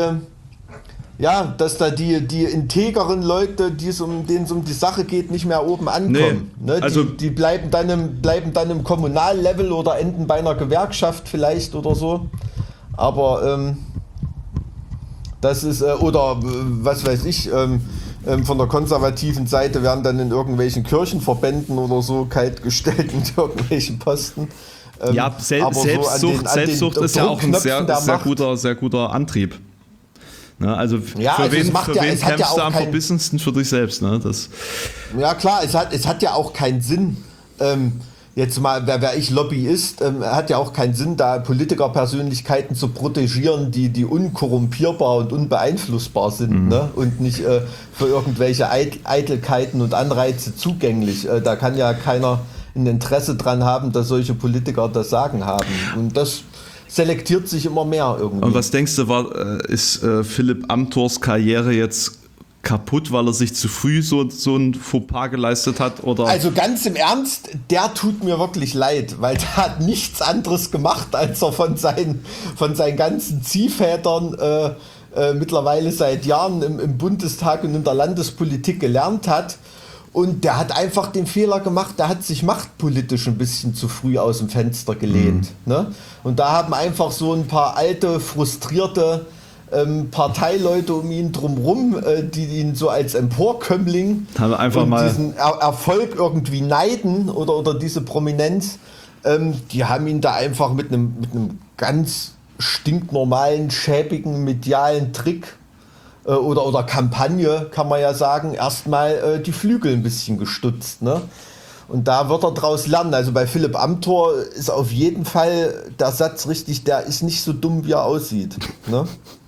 integeren Leute, denen es um die Sache geht, nicht mehr oben ankommen. Nee, ne? Die bleiben dann im Kommunallevel oder enden bei einer Gewerkschaft vielleicht oder so. Aber das ist, oder was weiß ich, von der konservativen Seite werden dann in irgendwelchen Kirchenverbänden oder so kaltgestellt mit irgendwelchen Posten. Ja, Selbstsucht ist ja auch ein sehr guter Antrieb. Ne, also ja, für wen kämpfst du am verbissensten? Für dich selbst. Ne? Ja klar, es hat ja auch keinen Sinn, jetzt mal, wäre ich Lobbyist, hat ja auch keinen Sinn, da Politikerpersönlichkeiten zu protegieren, die unkorrumpierbar und unbeeinflussbar sind, ne? Und nicht für irgendwelche Eitelkeiten und Anreize zugänglich. Da kann ja keiner ein Interesse dran haben, dass solche Politiker das Sagen haben. Und das selektiert sich immer mehr irgendwie. Und was denkst du, ist Philipp Amthors Karriere jetzt kaputt, weil er sich zu früh so ein Fauxpas geleistet hat? Oder? Also ganz im Ernst, der tut mir wirklich leid, weil der hat nichts anderes gemacht, als er von seinen ganzen Ziehvätern mittlerweile seit Jahren im Bundestag und in der Landespolitik gelernt hat. Und der hat einfach den Fehler gemacht, der hat sich machtpolitisch ein bisschen zu früh aus dem Fenster gelehnt. Ne? Und da haben einfach so ein paar alte, frustrierte Parteileute um ihn drumherum, die ihn so als Emporkömmling haben einfach mal diesen Erfolg irgendwie neiden oder diese Prominenz, die haben ihn da einfach mit einem ganz stinknormalen, schäbigen, medialen Trick oder Kampagne, kann man ja sagen, erstmal die Flügel ein bisschen gestutzt. Ne? Und da wird er draus lernen. Also bei Philipp Amthor ist auf jeden Fall der Satz richtig, der ist nicht so dumm, wie er aussieht. Ne?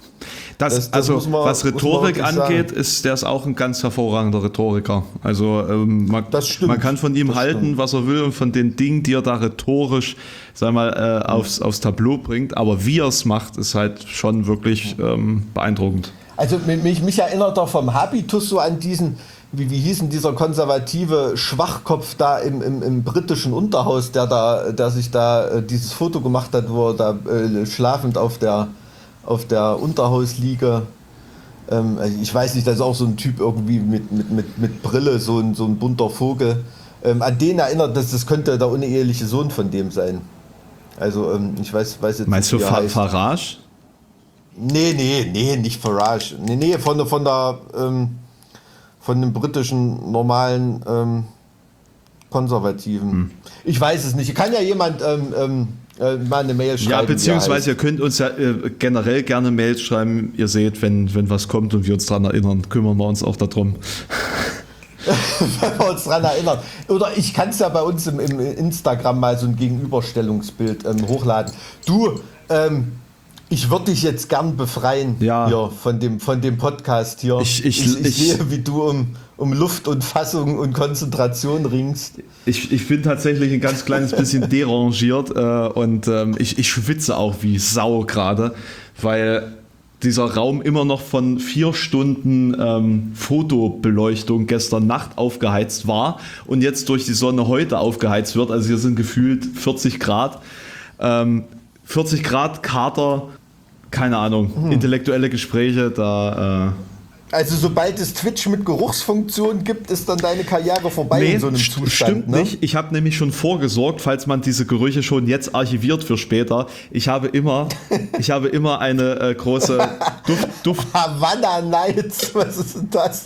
Was Rhetorik angeht, ist der auch ein ganz hervorragender Rhetoriker. Also man kann von ihm halten, was er will, und von den Dingen, die er da rhetorisch, aufs Tableau bringt. Aber wie er es macht, ist halt schon wirklich beeindruckend. Also mich erinnert er vom Habitus so an diesen, wie hieß denn dieser konservative Schwachkopf da im britischen Unterhaus, der sich da dieses Foto gemacht hat, wo er da schlafend auf der Unterhausliege Ich weiß nicht, das ist auch so ein Typ irgendwie mit Brille, so ein bunter Vogel. An den erinnert, das könnte der uneheliche Sohn von dem sein. Also ich weiß jetzt meinst nicht, du Farage? Nee, nicht Farage. Nee, von dem britischen normalen Konservativen. Ich weiß es nicht. Kann ja jemand mal eine Mail schreiben. Ja, beziehungsweise ihr könnt uns ja generell gerne Mails schreiben. Ihr seht, wenn was kommt und wir uns daran erinnern, kümmern wir uns auch darum. Wenn wir uns daran erinnern. Oder ich kann es ja bei uns im Instagram mal so ein Gegenüberstellungsbild hochladen. Du, ich würde dich jetzt gern befreien hier von dem Podcast hier. Ich sehe, wie du um Luft und Fassung und Konzentration ringst. Ich bin tatsächlich ein ganz kleines bisschen derangiert und ich schwitze auch wie Sau gerade, weil dieser Raum immer noch von 4 Stunden Fotobeleuchtung gestern Nacht aufgeheizt war und jetzt durch die Sonne heute aufgeheizt wird. Also hier sind gefühlt 40 Grad. 40 Grad Kater, keine Ahnung, intellektuelle Gespräche, da... Also sobald es Twitch mit Geruchsfunktion gibt, ist dann deine Karriere vorbei in so einem Zustand. Stimmt nicht. Ich habe nämlich schon vorgesorgt, falls man diese Gerüche schon jetzt archiviert für später. Ich habe immer eine große Duft. Havana Nights, was ist denn das?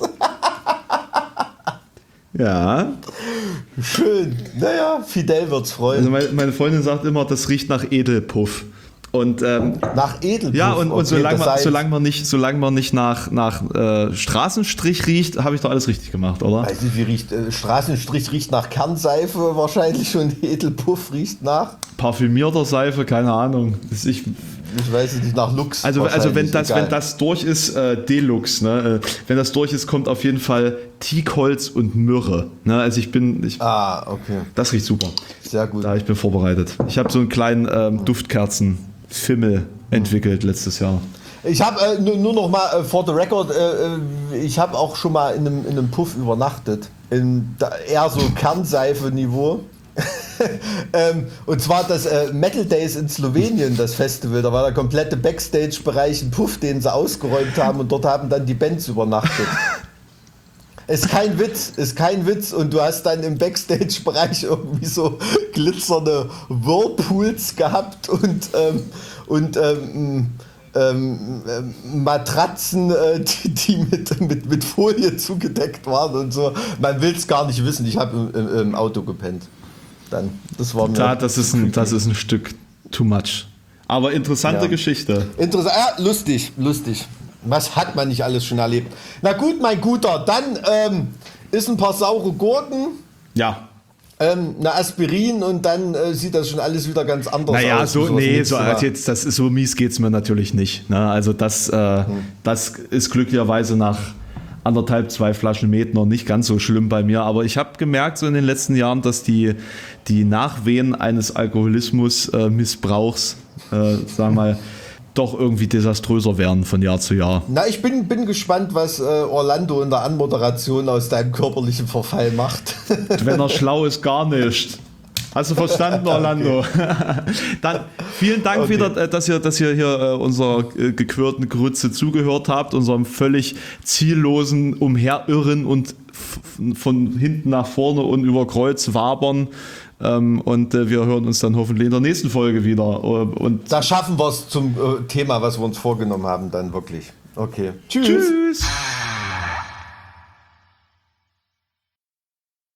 Ja. Schön. Naja, Fidel wird's freuen. Also meine Freundin sagt immer, das riecht nach Edelpuff. Und, nach Edelpuff? Ja, und okay, solange man nicht nach Straßenstrich riecht, habe ich doch alles richtig gemacht, oder? Weiß nicht, wie riecht Straßenstrich riecht nach Kernseife wahrscheinlich und Edelpuff riecht nach? Parfümierter Seife, keine Ahnung. Ich weiß nicht, nach Lux. Also wenn das durch ist, Deluxe, ne? Wenn das durch ist, kommt auf jeden Fall Teakholz und Myrrhe. Ne? Also okay. Das riecht super. Sehr gut. Ich bin vorbereitet. Ich habe so einen kleinen Duftkerzen-Fimmel entwickelt letztes Jahr. Ich habe nur noch mal for the record, ich habe auch schon mal in einem Puff übernachtet. Eher so Kernseife-Niveau. Und zwar das Metal Days in Slowenien, das Festival. Da war der komplette Backstage-Bereich ein Puff, den sie ausgeräumt haben und dort haben dann die Bands übernachtet. Ist kein Witz. Und du hast dann im Backstage-Bereich irgendwie so glitzernde Whirlpools gehabt und Matratzen, die mit Folie zugedeckt waren und so. Man will es gar nicht wissen. Ich habe im Auto gepennt. Dann, das war mir. Das ist ein Stück too much. Aber interessante Geschichte. Interessant, ja, lustig. Was hat man nicht alles schon erlebt? Na gut, mein Guter, dann ist ein paar saure Gurken. Ja. Eine Aspirin und dann sieht das schon alles wieder ganz anders aus. So mies geht's mir natürlich nicht. Ne? Also das ist glücklicherweise nach 1,5-2 Flaschen Met noch nicht ganz so schlimm bei mir, aber ich habe gemerkt so in den letzten Jahren, dass die Nachwehen eines Alkoholismus-Missbrauchs, sagen wir mal, doch irgendwie desaströser werden von Jahr zu Jahr. Na, ich bin gespannt, was Orlando in der Anmoderation aus deinem körperlichen Verfall macht. Wenn er schlau ist, gar nicht. Hast du verstanden, Orlando? Dann vielen Dank wieder, dass ihr hier unserer gequirlten Grütze zugehört habt, unserem völlig ziellosen Umherirren und von hinten nach vorne und über Kreuz wabern. Und wir hören uns dann hoffentlich in der nächsten Folge wieder. Und da schaffen wir es zum Thema, was wir uns vorgenommen haben, dann wirklich. Okay. Tschüss.